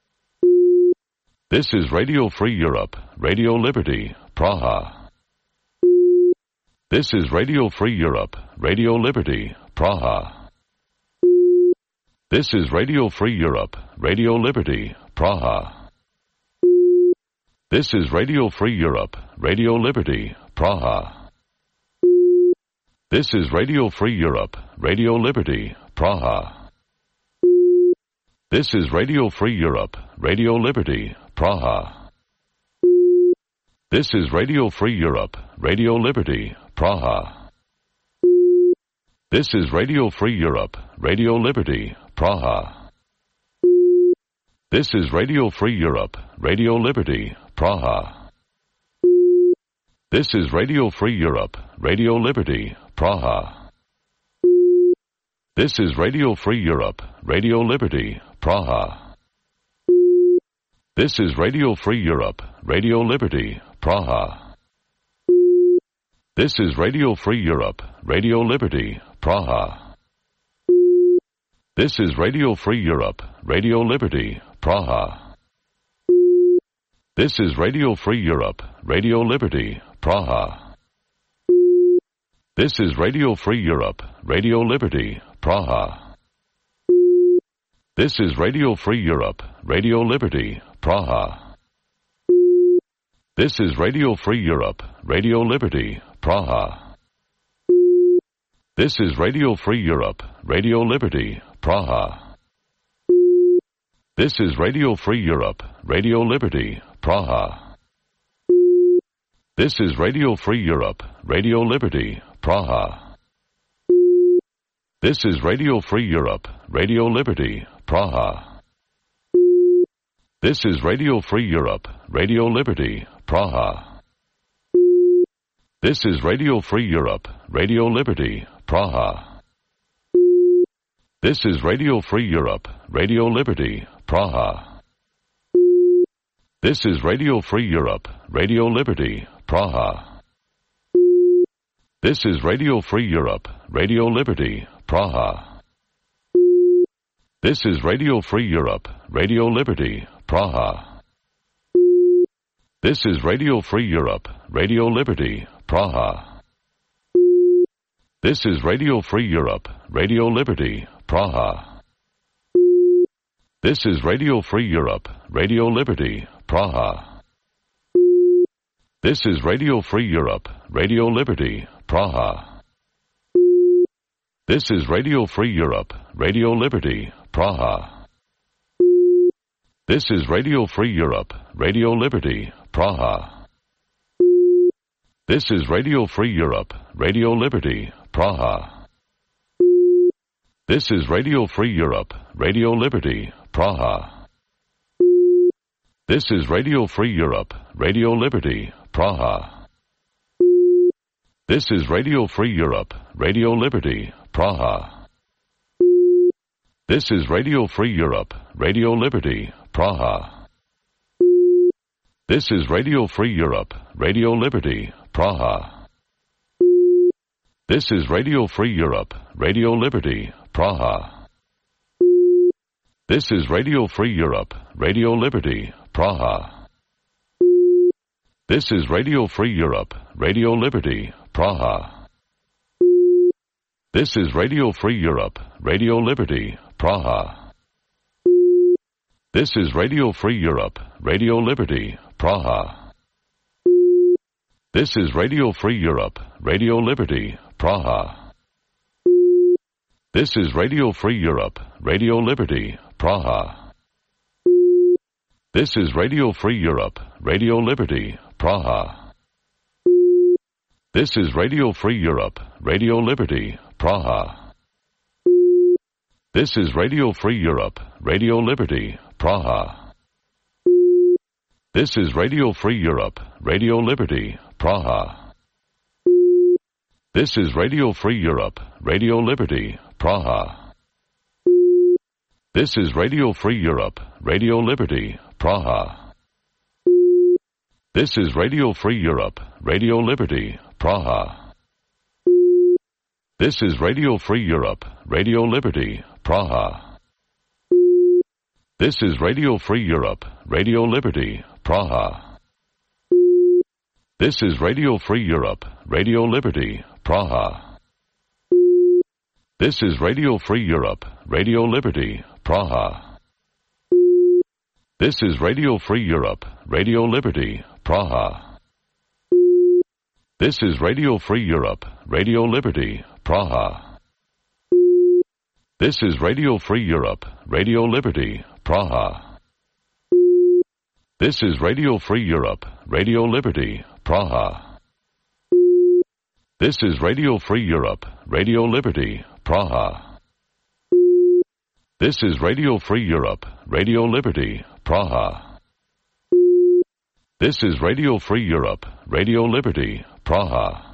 This is Radio Free Europe, Radio Liberty, Praha. This is Radio Free Europe, Radio Liberty, Praha. This is Radio Free Europe, Radio Liberty, Praha. This is Radio Free Europe, Radio Liberty, Praha. This is Radio Free Europe, Radio Liberty, Praha. This is Radio Free Europe, Radio Liberty, Praha. This is Radio Free Europe, Radio Liberty, Praha. This is Radio Free Europe, Radio Liberty, Praha. This is Radio Free Europe, Radio Liberty, Praha. This is Radio Free Europe, Radio Liberty, Praha. This is Radio Free Europe, Radio Liberty, Praha. This is Radio Free Europe, Radio Liberty, Praha. This is Radio Free Europe, Radio Liberty, Praha. This is Radio Free Europe, Radio Liberty, Praha. This is Radio Free Europe, Radio Liberty, Praha. This is Radio Free Europe, Radio Liberty, Praha. This is Radio Free Europe, Radio Liberty, Praha. This is Radio Free Europe, Radio Liberty, Praha. This is Radio Free Europe, Radio Liberty, Praha. This is Radio Free Europe, Radio Liberty, Praha. This is Radio Free Europe, Radio Liberty, Praha. This is Radio Free Europe, Radio Liberty, Praha. This is Radio Free Europe, Radio Liberty, Praha. This is Radio Free Europe, Radio Liberty, Praha. This is Radio Free Europe, Radio Liberty, Praha. This is Radio Free Europe, Radio Liberty, Praha. This is Radio Free Europe, Radio Liberty, Praha. This is Radio Free Europe, Radio Liberty, Praha. This is Radio Free Europe, Radio Liberty, Praha. This is Radio Free Europe, Radio Liberty, Praha. This is Radio Free Europe, Radio Liberty, Praha. This is Radio Free Europe, Radio Liberty, Praha. This is Radio Free Europe, Radio Liberty, Praha. This is Radio Free Europe, Radio Liberty, Praha. This is Radio Free Europe, Radio Liberty, Praha. This is Radio Free Europe, Radio Liberty, Praha. This is Radio Free Europe, Radio Liberty, Praha. This is Radio Free Europe, Radio Liberty, Praha. This is Radio Free Europe, Radio Liberty, Praha. This is Radio Free Europe, Radio Liberty, Praha. This is Radio Free Europe, Radio Liberty, Praha. This is Radio Free Europe, Radio Liberty, Praha. This is Radio Free Europe, Radio Liberty, Praha. This is Radio Free Europe, Radio Liberty, Praha. This is Radio Free Europe, Radio Liberty, Praha. This is Radio Free Europe, Radio Liberty, Praha. This is Radio Free Europe, Radio Liberty, Praha. This is Radio Free Europe, Radio Liberty, Praha. This is Radio Free Europe, Radio Liberty, Praha. This is Radio Free Europe, Radio Liberty, Praha. This is Radio Free Europe, Radio Liberty, Praha. This is Radio Free Europe, Radio Liberty, Praha. This is Radio Free Europe, Radio Liberty, Praha. This is Radio Free Europe, Radio Liberty, Praha. This is Radio Free Europe, Radio Liberty, Praha. This is Radio Free Europe, Radio Liberty, Praha. This is Radio Free Europe, Radio Liberty, Praha. This is Radio Free Europe, Radio Liberty, Praha. This is Radio Free Europe, Radio Liberty, Praha. This is Radio Free Europe, Radio Liberty, Praha. This is Radio Free Europe, Radio Liberty, Praha. This is Radio Free Europe, Radio Liberty, Praha. This is Radio Free Europe, Radio Liberty, Praha. This is Radio Free Europe, Radio Liberty, Praha. This is Radio Free Europe, Radio Liberty, Praha.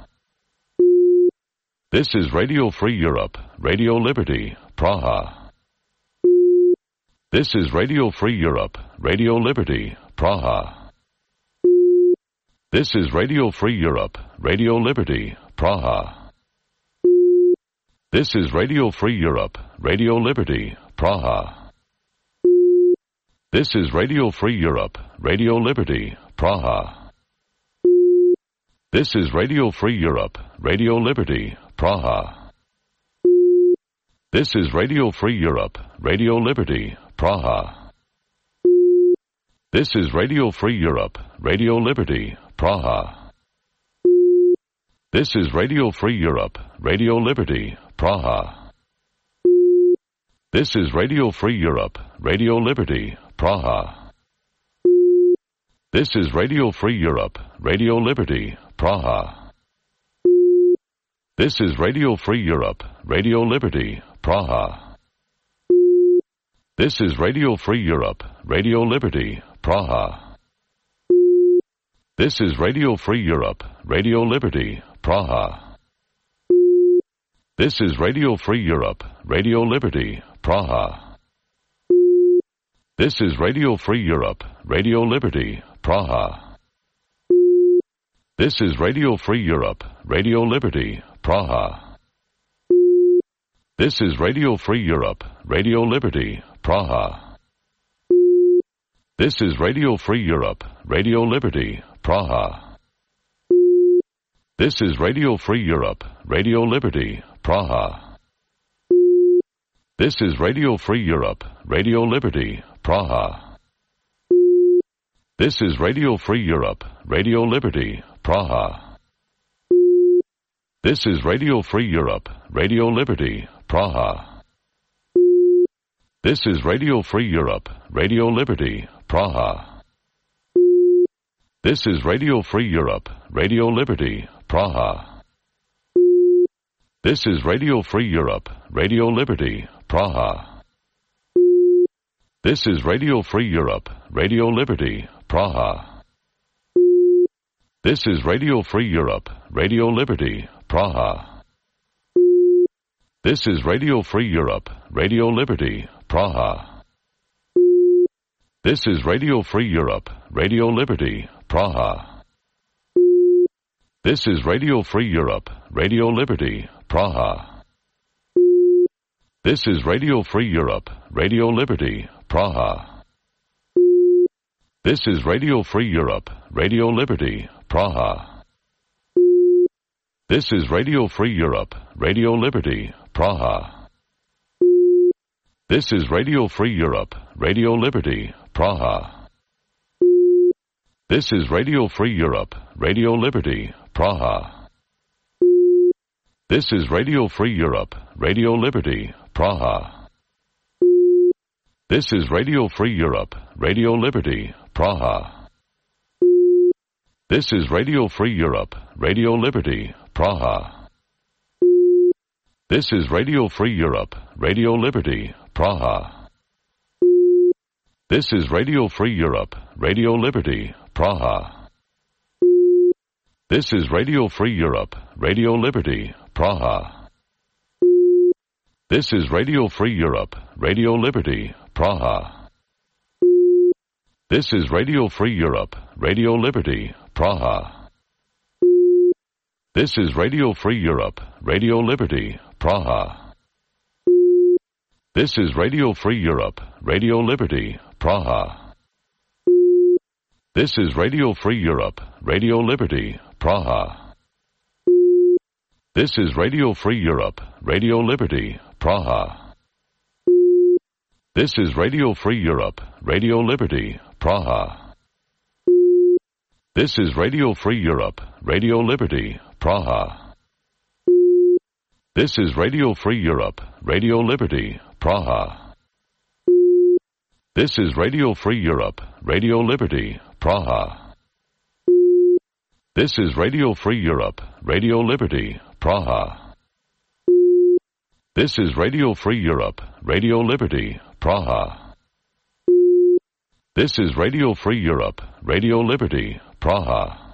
This is Radio Free Europe, Radio Liberty, Praha. This is Radio Free Europe, Radio Liberty, Praha. This is Radio Free Europe, Radio Liberty, Praha. This is Radio Free Europe, Radio Liberty, Praha. This is Radio Free Europe, Radio Liberty, Praha. This is Radio Free Europe, Radio Liberty, Praha. This is Radio Free Europe, Radio Liberty, Praha. This is Radio Free Europe, Radio Liberty, Praha. This is Radio Free Europe, Radio Liberty, Praha. This is Radio Free Europe, Radio Liberty, Praha. This is Radio Free Europe, Radio Liberty, Praha. This is Radio Free Europe, Radio Liberty, Praha. This is Radio Free Europe, Radio Liberty, Praha. This is Radio Free Europe, Radio Liberty, Praha. This is Radio Free Europe, Radio Liberty, Praha. This is Radio Free Europe, Radio Liberty, Praha. This is Radio Free Europe, Radio Liberty, Praha. This is Radio Free Europe, Radio Liberty, Praha. This is Radio Free Europe, Radio Liberty, Praha. This is Radio Free Europe, Radio Liberty, Praha. This is Radio Free Europe, Radio Liberty, Praha. This is Radio Free Europe, Radio Liberty, Praha. This is Radio Free Europe, Radio Liberty, Praha. This is Radio Free Europe, Radio Liberty, Praha. This is Radio Free Europe, Radio Liberty, Praha. This is Radio Free Europe, Radio Liberty, Praha. This is Radio Free Europe, Radio Liberty, Praha. This is Radio Free Europe, Radio Liberty, Praha. This is Radio Free Europe, Radio Liberty, Praha. This is Radio Free Europe, Radio Liberty, Praha. This is Radio Free Europe, Radio Liberty, Praha. This is Radio Free Europe, Radio Liberty, Praha. This is Radio Free Europe, Radio Liberty, Praha. This is Radio Free Europe, Radio Liberty, Praha. This is Radio Free Europe, Radio Liberty, Praha. This is Radio Free Europe, Radio Liberty, Praha. This is Radio Free Europe, Radio Liberty, Praha. This is Radio Free Europe, Radio Liberty, Praha. This is Radio Free Europe, Radio Liberty, Praha. This is Radio Free Europe, Radio Liberty, Praha. This is Radio Free Europe, Radio Liberty, Praha. This is Radio Free Europe, Radio Liberty, Praha. This is Radio Free Europe, Radio Liberty, Praha. This is Radio Free Europe, Radio Liberty, Praha. This is Radio Free Europe, Radio Liberty, Praha. This is Radio Free Europe, Radio Liberty, Praha. This is Radio Free Europe, Radio Liberty, Praha. This is Radio Free Europe, Radio Liberty, Praha. This is Radio Free Europe, Radio Liberty, Praha. This is Radio Free Europe, Radio Liberty, Praha. This is Radio Free Europe, Radio Liberty, Praha. This is Radio Free Europe, Radio Liberty, Praha. This is Radio Free Europe, Radio Liberty, Praha. This is Radio Free Europe, Radio Liberty, Praha. This is Radio Free Europe, Radio Liberty, Praha.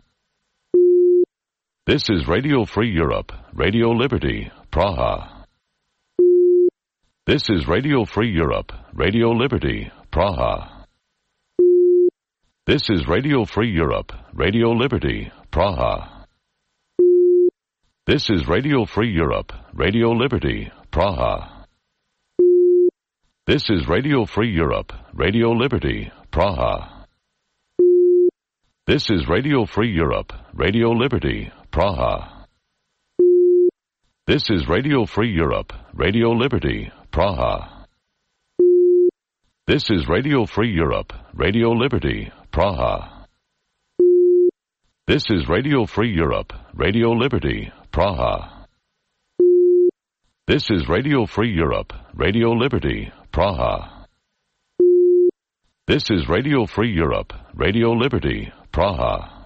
This is Radio Free Europe, Radio Liberty, Praha. This is Radio Free Europe, Radio Liberty, Praha. This is Radio Free Europe, Radio Liberty, Praha. This is Radio Free Europe, Radio Liberty, Praha. This is Radio Free Europe, Radio Liberty, Praha. This is Radio Free Europe, Radio Liberty, Praha. This is Radio Free Europe, Radio Liberty, Praha. This is Radio Free Europe, Radio Liberty, Praha. This is Radio Free Europe, Radio Liberty, Praha. This is Radio Free Europe, Radio Liberty, Praha. This is Radio Free Europe, Radio Liberty, Praha.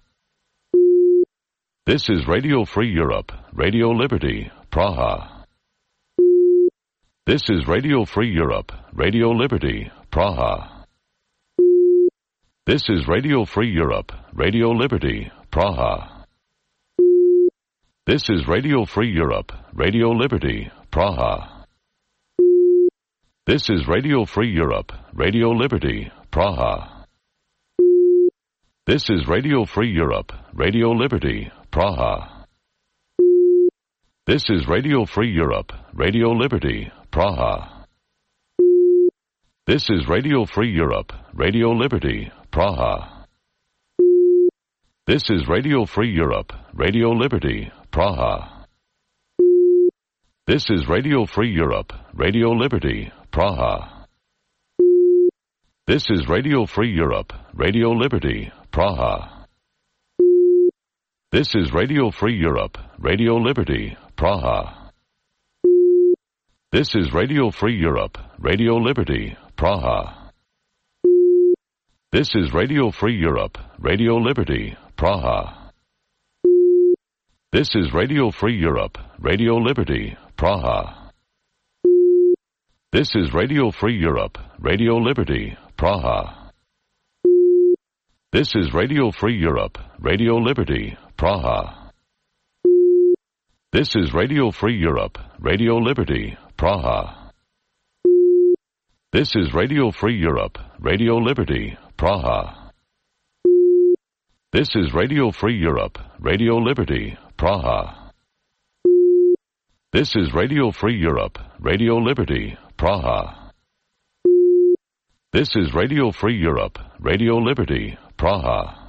This is Radio Free Europe, Radio Liberty, Praha. This is Radio Free Europe, Radio Liberty, Praha. This is Radio Free Europe, Radio Liberty, Praha. This is Radio Free Europe, Radio Liberty, Praha. This is Radio Free Europe, Radio Liberty, Praha. This is Radio Free Europe, Radio Liberty, Praha. This is Radio Free Europe, Radio Liberty, Praha. This is Radio Free Europe, Radio Liberty, Praha. This is Radio Free Europe, Radio Liberty, Praha. This is Radio Free Europe, Radio Liberty, Praha. This is Radio Free Europe, Radio Liberty, Praha. This is Radio Free Europe, Radio Liberty, Praha. This is Radio Free Europe, Radio Liberty, Praha. This is Radio Free Europe, Radio Liberty, Praha. This is Radio Free Europe, Radio Liberty, Praha. This is Radio Free Europe, Radio Liberty, Praha. This is Radio Free Europe, Radio Liberty, Praha. This is Radio Free Europe, Radio Liberty, Praha. This is Radio Free Europe, Radio Liberty, Praha. This is Radio Free Europe, Radio Liberty, Praha. This is Radio Free Europe, Radio Liberty, Praha. This is Radio Free Europe, Radio Liberty, Praha.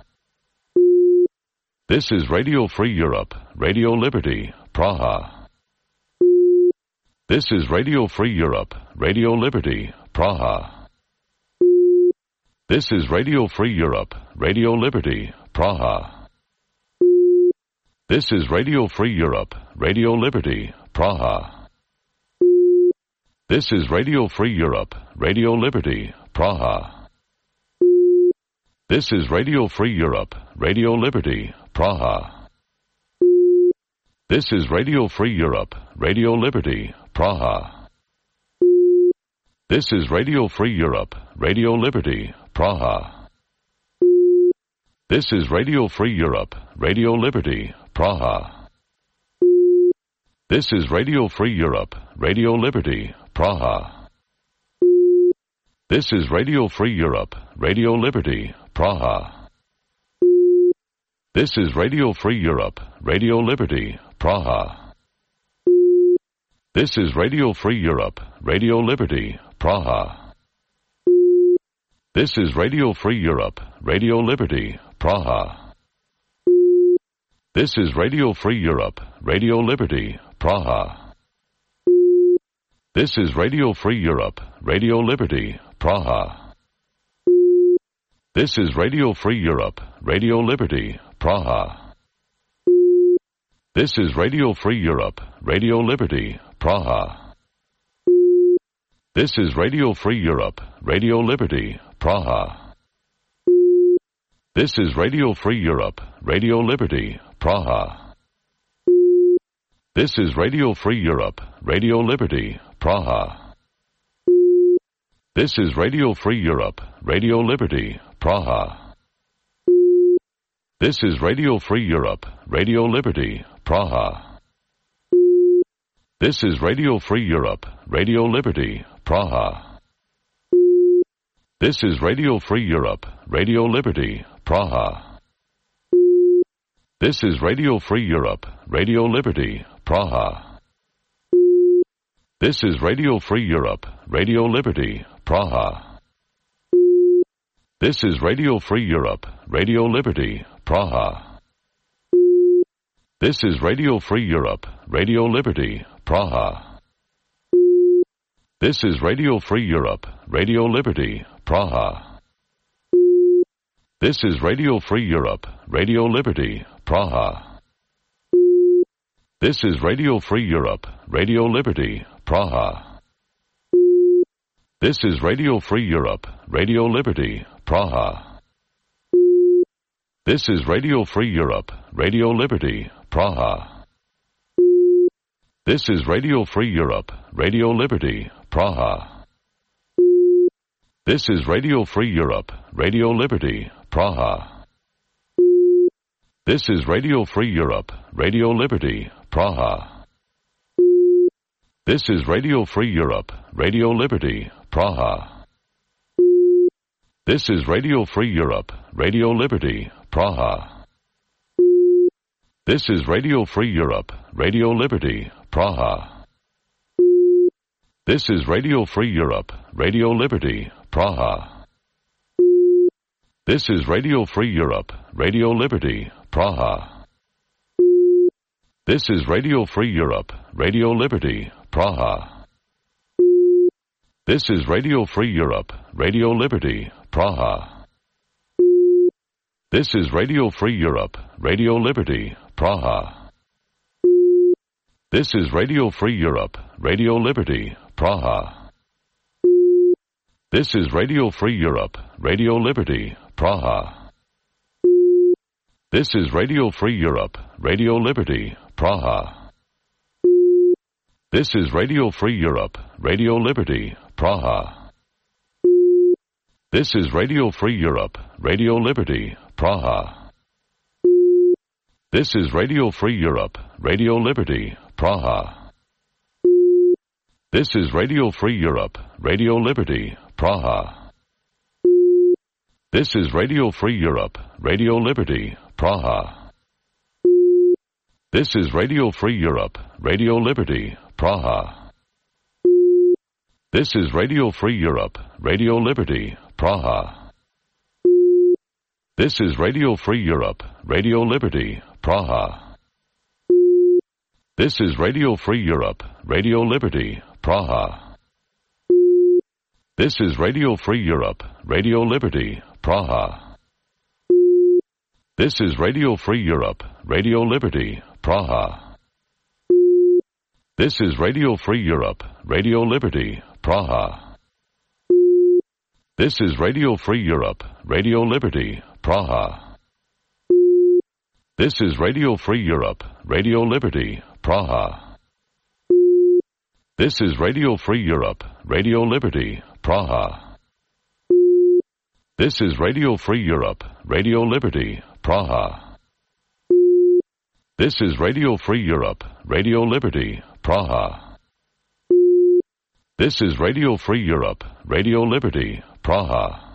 This is Radio Free Europe, Radio Liberty, Praha. This is Radio Free Europe, Radio Liberty, Praha. This is Radio Free Europe, Radio Liberty, Praha. This is Radio Free Europe, Radio Liberty, Praha. This is Radio Free Europe, Radio Liberty, Praha. This is Radio Free Europe, Radio Liberty, Praha. This is Radio Free Europe, Radio Liberty, Praha. This is Radio Free Europe, Radio Liberty, Praha. This is Radio Free Europe, Radio Liberty, Praha. This is Radio Free Europe, Radio Liberty, Praha. This is Radio Free Europe, Radio Liberty, Praha. This is Radio Free Europe, Radio Liberty, Praha. This is Radio Free Europe, Radio Liberty, Praha. This is Radio Free Europe, Radio Liberty, Praha. This is Radio Free Europe, Radio Liberty, Praha. This is Radio Free Europe, Radio Liberty, Praha. This is Radio Free Europe, Radio Liberty, Praha. This is Radio Free Europe, Radio Liberty, Praha. This is Radio Free Europe, Radio Liberty, Praha. This is Radio Free Europe, Radio Liberty, Praha. This is Radio Free Europe, Radio Liberty, Praha. This is Radio Free Europe, Radio Liberty, Praha. This is Radio Free Europe, Radio Liberty, Praha. This is Radio Free Europe, Radio Liberty, Praha. This is Radio Free Europe, Radio Liberty, Praha. This is Radio Free Europe, Radio Liberty, Praha. This is Radio Free Europe, Radio Liberty, Praha. This is Radio Free Europe, Radio Liberty, Praha. This is Radio Free Europe, Radio Liberty, Praha. This is Radio Free Europe, Radio Liberty, Praha. This is Radio Free Europe, Radio Liberty, Praha. This is Radio Free Europe, Radio Liberty, Praha. This is Radio Free Europe, Radio Liberty, Praha. This is Radio Free Europe, Radio Liberty, Praha. This is Radio Free Europe, Radio Liberty, Praha. This is Radio Free Europe, Radio Liberty, Praha. This is Radio Free Europe, Radio Liberty, Praha. This is Radio Free Europe, Radio Liberty, Praha. This is Radio Free Europe, Radio Liberty, Praha. This is Radio Free Europe, Radio Liberty, Praha. This is Radio Free Europe, Radio Liberty, Praha. This is Radio Free Europe, Radio Liberty, Praha. This is Radio Free Europe, Radio Liberty, Praha. This is Radio Free Europe, Radio Liberty, Praha. This is Radio Free Europe, Radio Liberty, Praha. This is Radio Free Europe, Radio Liberty, Praha. This is Radio Free Europe, Radio Liberty, Praha. This is Radio Free Europe, Radio Liberty, Praha. This is Radio Free Europe, Radio Liberty, Praha. This is Radio Free Europe, Radio Liberty, Praha. This is Radio Free Europe, Radio Liberty, Praha. This is Radio Free Europe, Radio Liberty, Praha. This is Radio Free Europe, Radio Liberty, Praha. This is Radio Free Europe, Radio Liberty, Praha. This is Radio Free Europe, Radio Liberty, Praha. This is Radio Free Europe, Radio Liberty, Praha. This is Radio Free Europe, Radio Liberty, Praha. This is Radio Free Europe, Radio Liberty, Praha. This is Radio Free Europe, Radio Liberty, Praha. This is Radio Free Europe, Radio Liberty, Praha. This is Radio Free Europe, Radio Liberty, Praha. This is Radio Free Europe, Radio Liberty, Praha. This is Radio Free Europe, Radio Liberty, Praha. This is Radio Free Europe, Radio Liberty, Praha. This is Radio Free Europe, Radio Liberty, Praha. This is Radio Free Europe, Radio Liberty, Praha.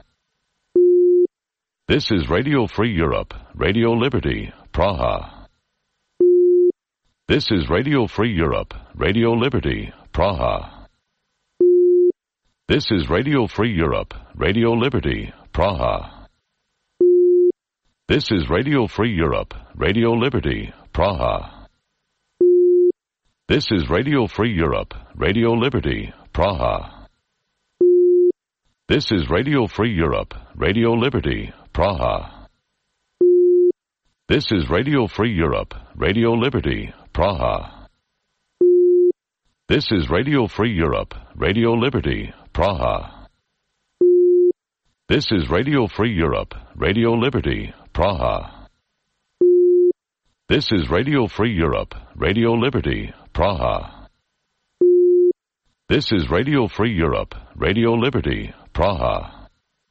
This is Radio Free Europe, Radio Liberty, Praha. This is Radio Free Europe, Radio Liberty, Praha. This is Radio Free Europe, Radio Liberty, Praha. This is Radio Free Europe, Radio Liberty, Praha. This is Radio Free Europe, Radio Liberty, Praha. This is Radio Free Europe, Radio Liberty, Praha. This is Radio Free Europe, Radio Liberty, Praha. This is Radio Free Europe, Radio Liberty, Praha. This is Radio Free Europe, Radio Liberty, Praha. This is Radio Free Europe, Radio Liberty, Praha. This is Radio Free Europe, Radio Liberty, Praha.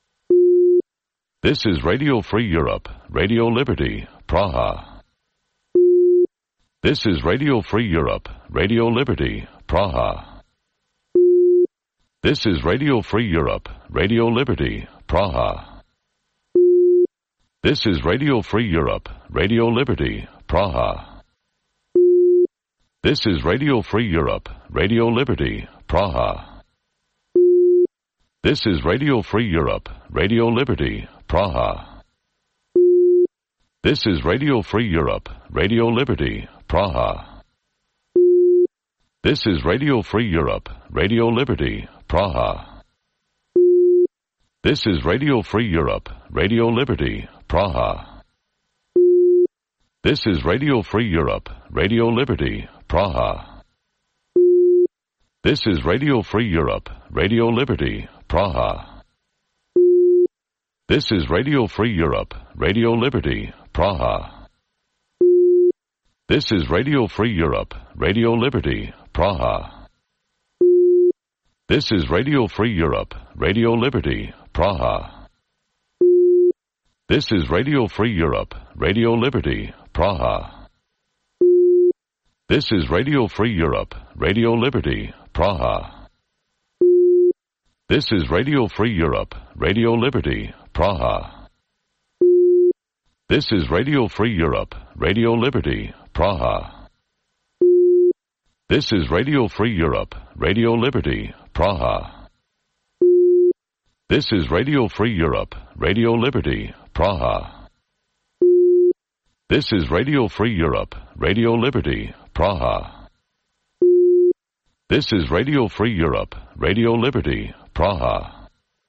This is Radio Free Europe, Radio Liberty, Praha. This is Radio Free Europe, Radio Liberty, Praha. This is Radio Free Europe, Radio Liberty, Praha. This is Radio Free Europe, Radio Liberty, Praha. This is Radio Free Europe, Radio Liberty, Praha. This is Radio Free Europe, Radio Liberty, Praha. This is Radio Free Europe, Radio Liberty, Praha. This is Radio Free Europe, Radio Liberty, Praha. This is Radio Free Europe, Radio Liberty, Praha. This is Radio Free Europe, Radio Liberty, Praha. This is Radio Free Europe, Radio Liberty, Praha. This is Radio Free Europe, Radio Liberty, Praha. This is Radio Free Europe, Radio Liberty, Praha. This is Radio Free Europe, Radio Liberty, Praha. This is Radio Free Europe, Radio Liberty, Praha. This is Radio Free Europe, Radio Liberty, Praha. This is Radio Free Europe, Radio Liberty, Praha. This is Radio Free Europe, Radio Liberty, Praha. This is Radio Free Europe, Radio Liberty, Praha. This is Radio Free Europe, Radio Liberty, Praha. This is Radio Free Europe, Radio Liberty, Praha. This is Radio Free Europe, Radio Liberty, Praha.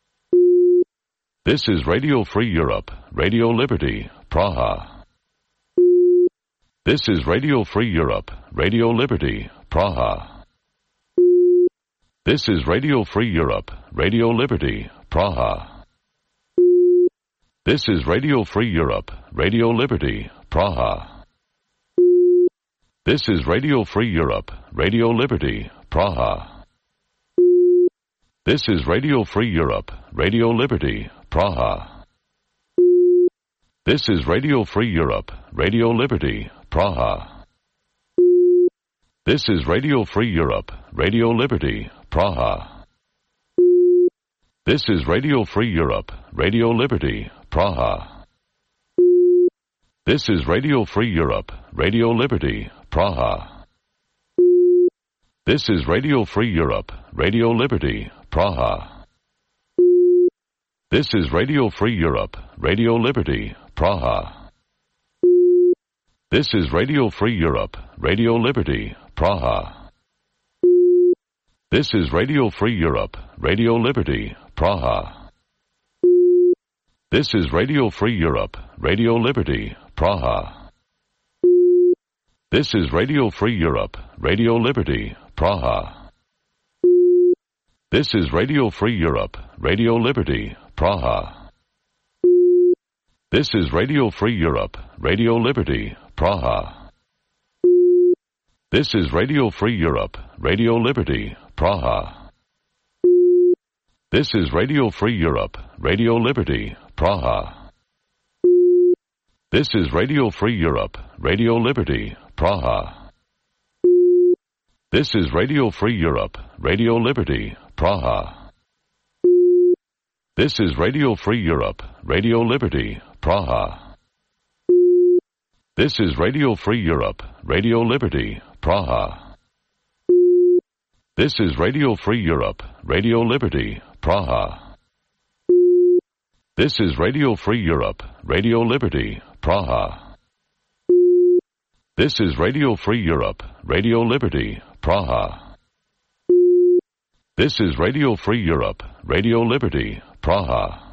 This is Radio Free Europe, Radio Liberty, Praha. This is Radio Free Europe, Radio Liberty, Praha. This is Radio Free Europe, Radio Liberty, Praha. This is Radio Free Europe, Radio Liberty, Praha. This is Radio Free Europe, Radio Liberty, Praha. This is Radio Free Europe, Radio Liberty, Praha. This is Radio Free Europe, Radio Liberty, Praha. This is Radio Free Europe, Radio Liberty, Praha. This is Radio Free Europe, Radio Liberty, Praha. This is Radio Free Europe, Radio Liberty, Praha. This is Radio Free Europe, Radio Liberty, Praha. This is Radio Free Europe, Radio Liberty, Praha. This is Radio Free Europe, Radio Liberty, Praha. This is Radio Free Europe, Radio Liberty, Praha. This is Radio Free Europe, Radio Liberty, Praha. This is Radio Free Europe, Radio Liberty, Praha. This is Radio Free Europe, Radio Liberty, Praha. This is Radio Free Europe, Radio Liberty, Praha. This is Radio Free Europe, Radio Liberty, Praha. This is Radio Free Europe, Radio Liberty, Praha. This is Radio Free Europe, Radio Liberty, Praha. This is Radio Free Europe, Radio Liberty, Praha. This is Radio Free Europe, Radio Liberty, Praha. This is Radio Free Europe, Radio Liberty, Praha. This is Radio Free Europe, Radio Liberty, Praha. This is Radio Free Europe, Radio Liberty, Praha. This is Radio Free Europe, Radio Liberty, Praha. This is Radio Free Europe, Radio Liberty, Praha.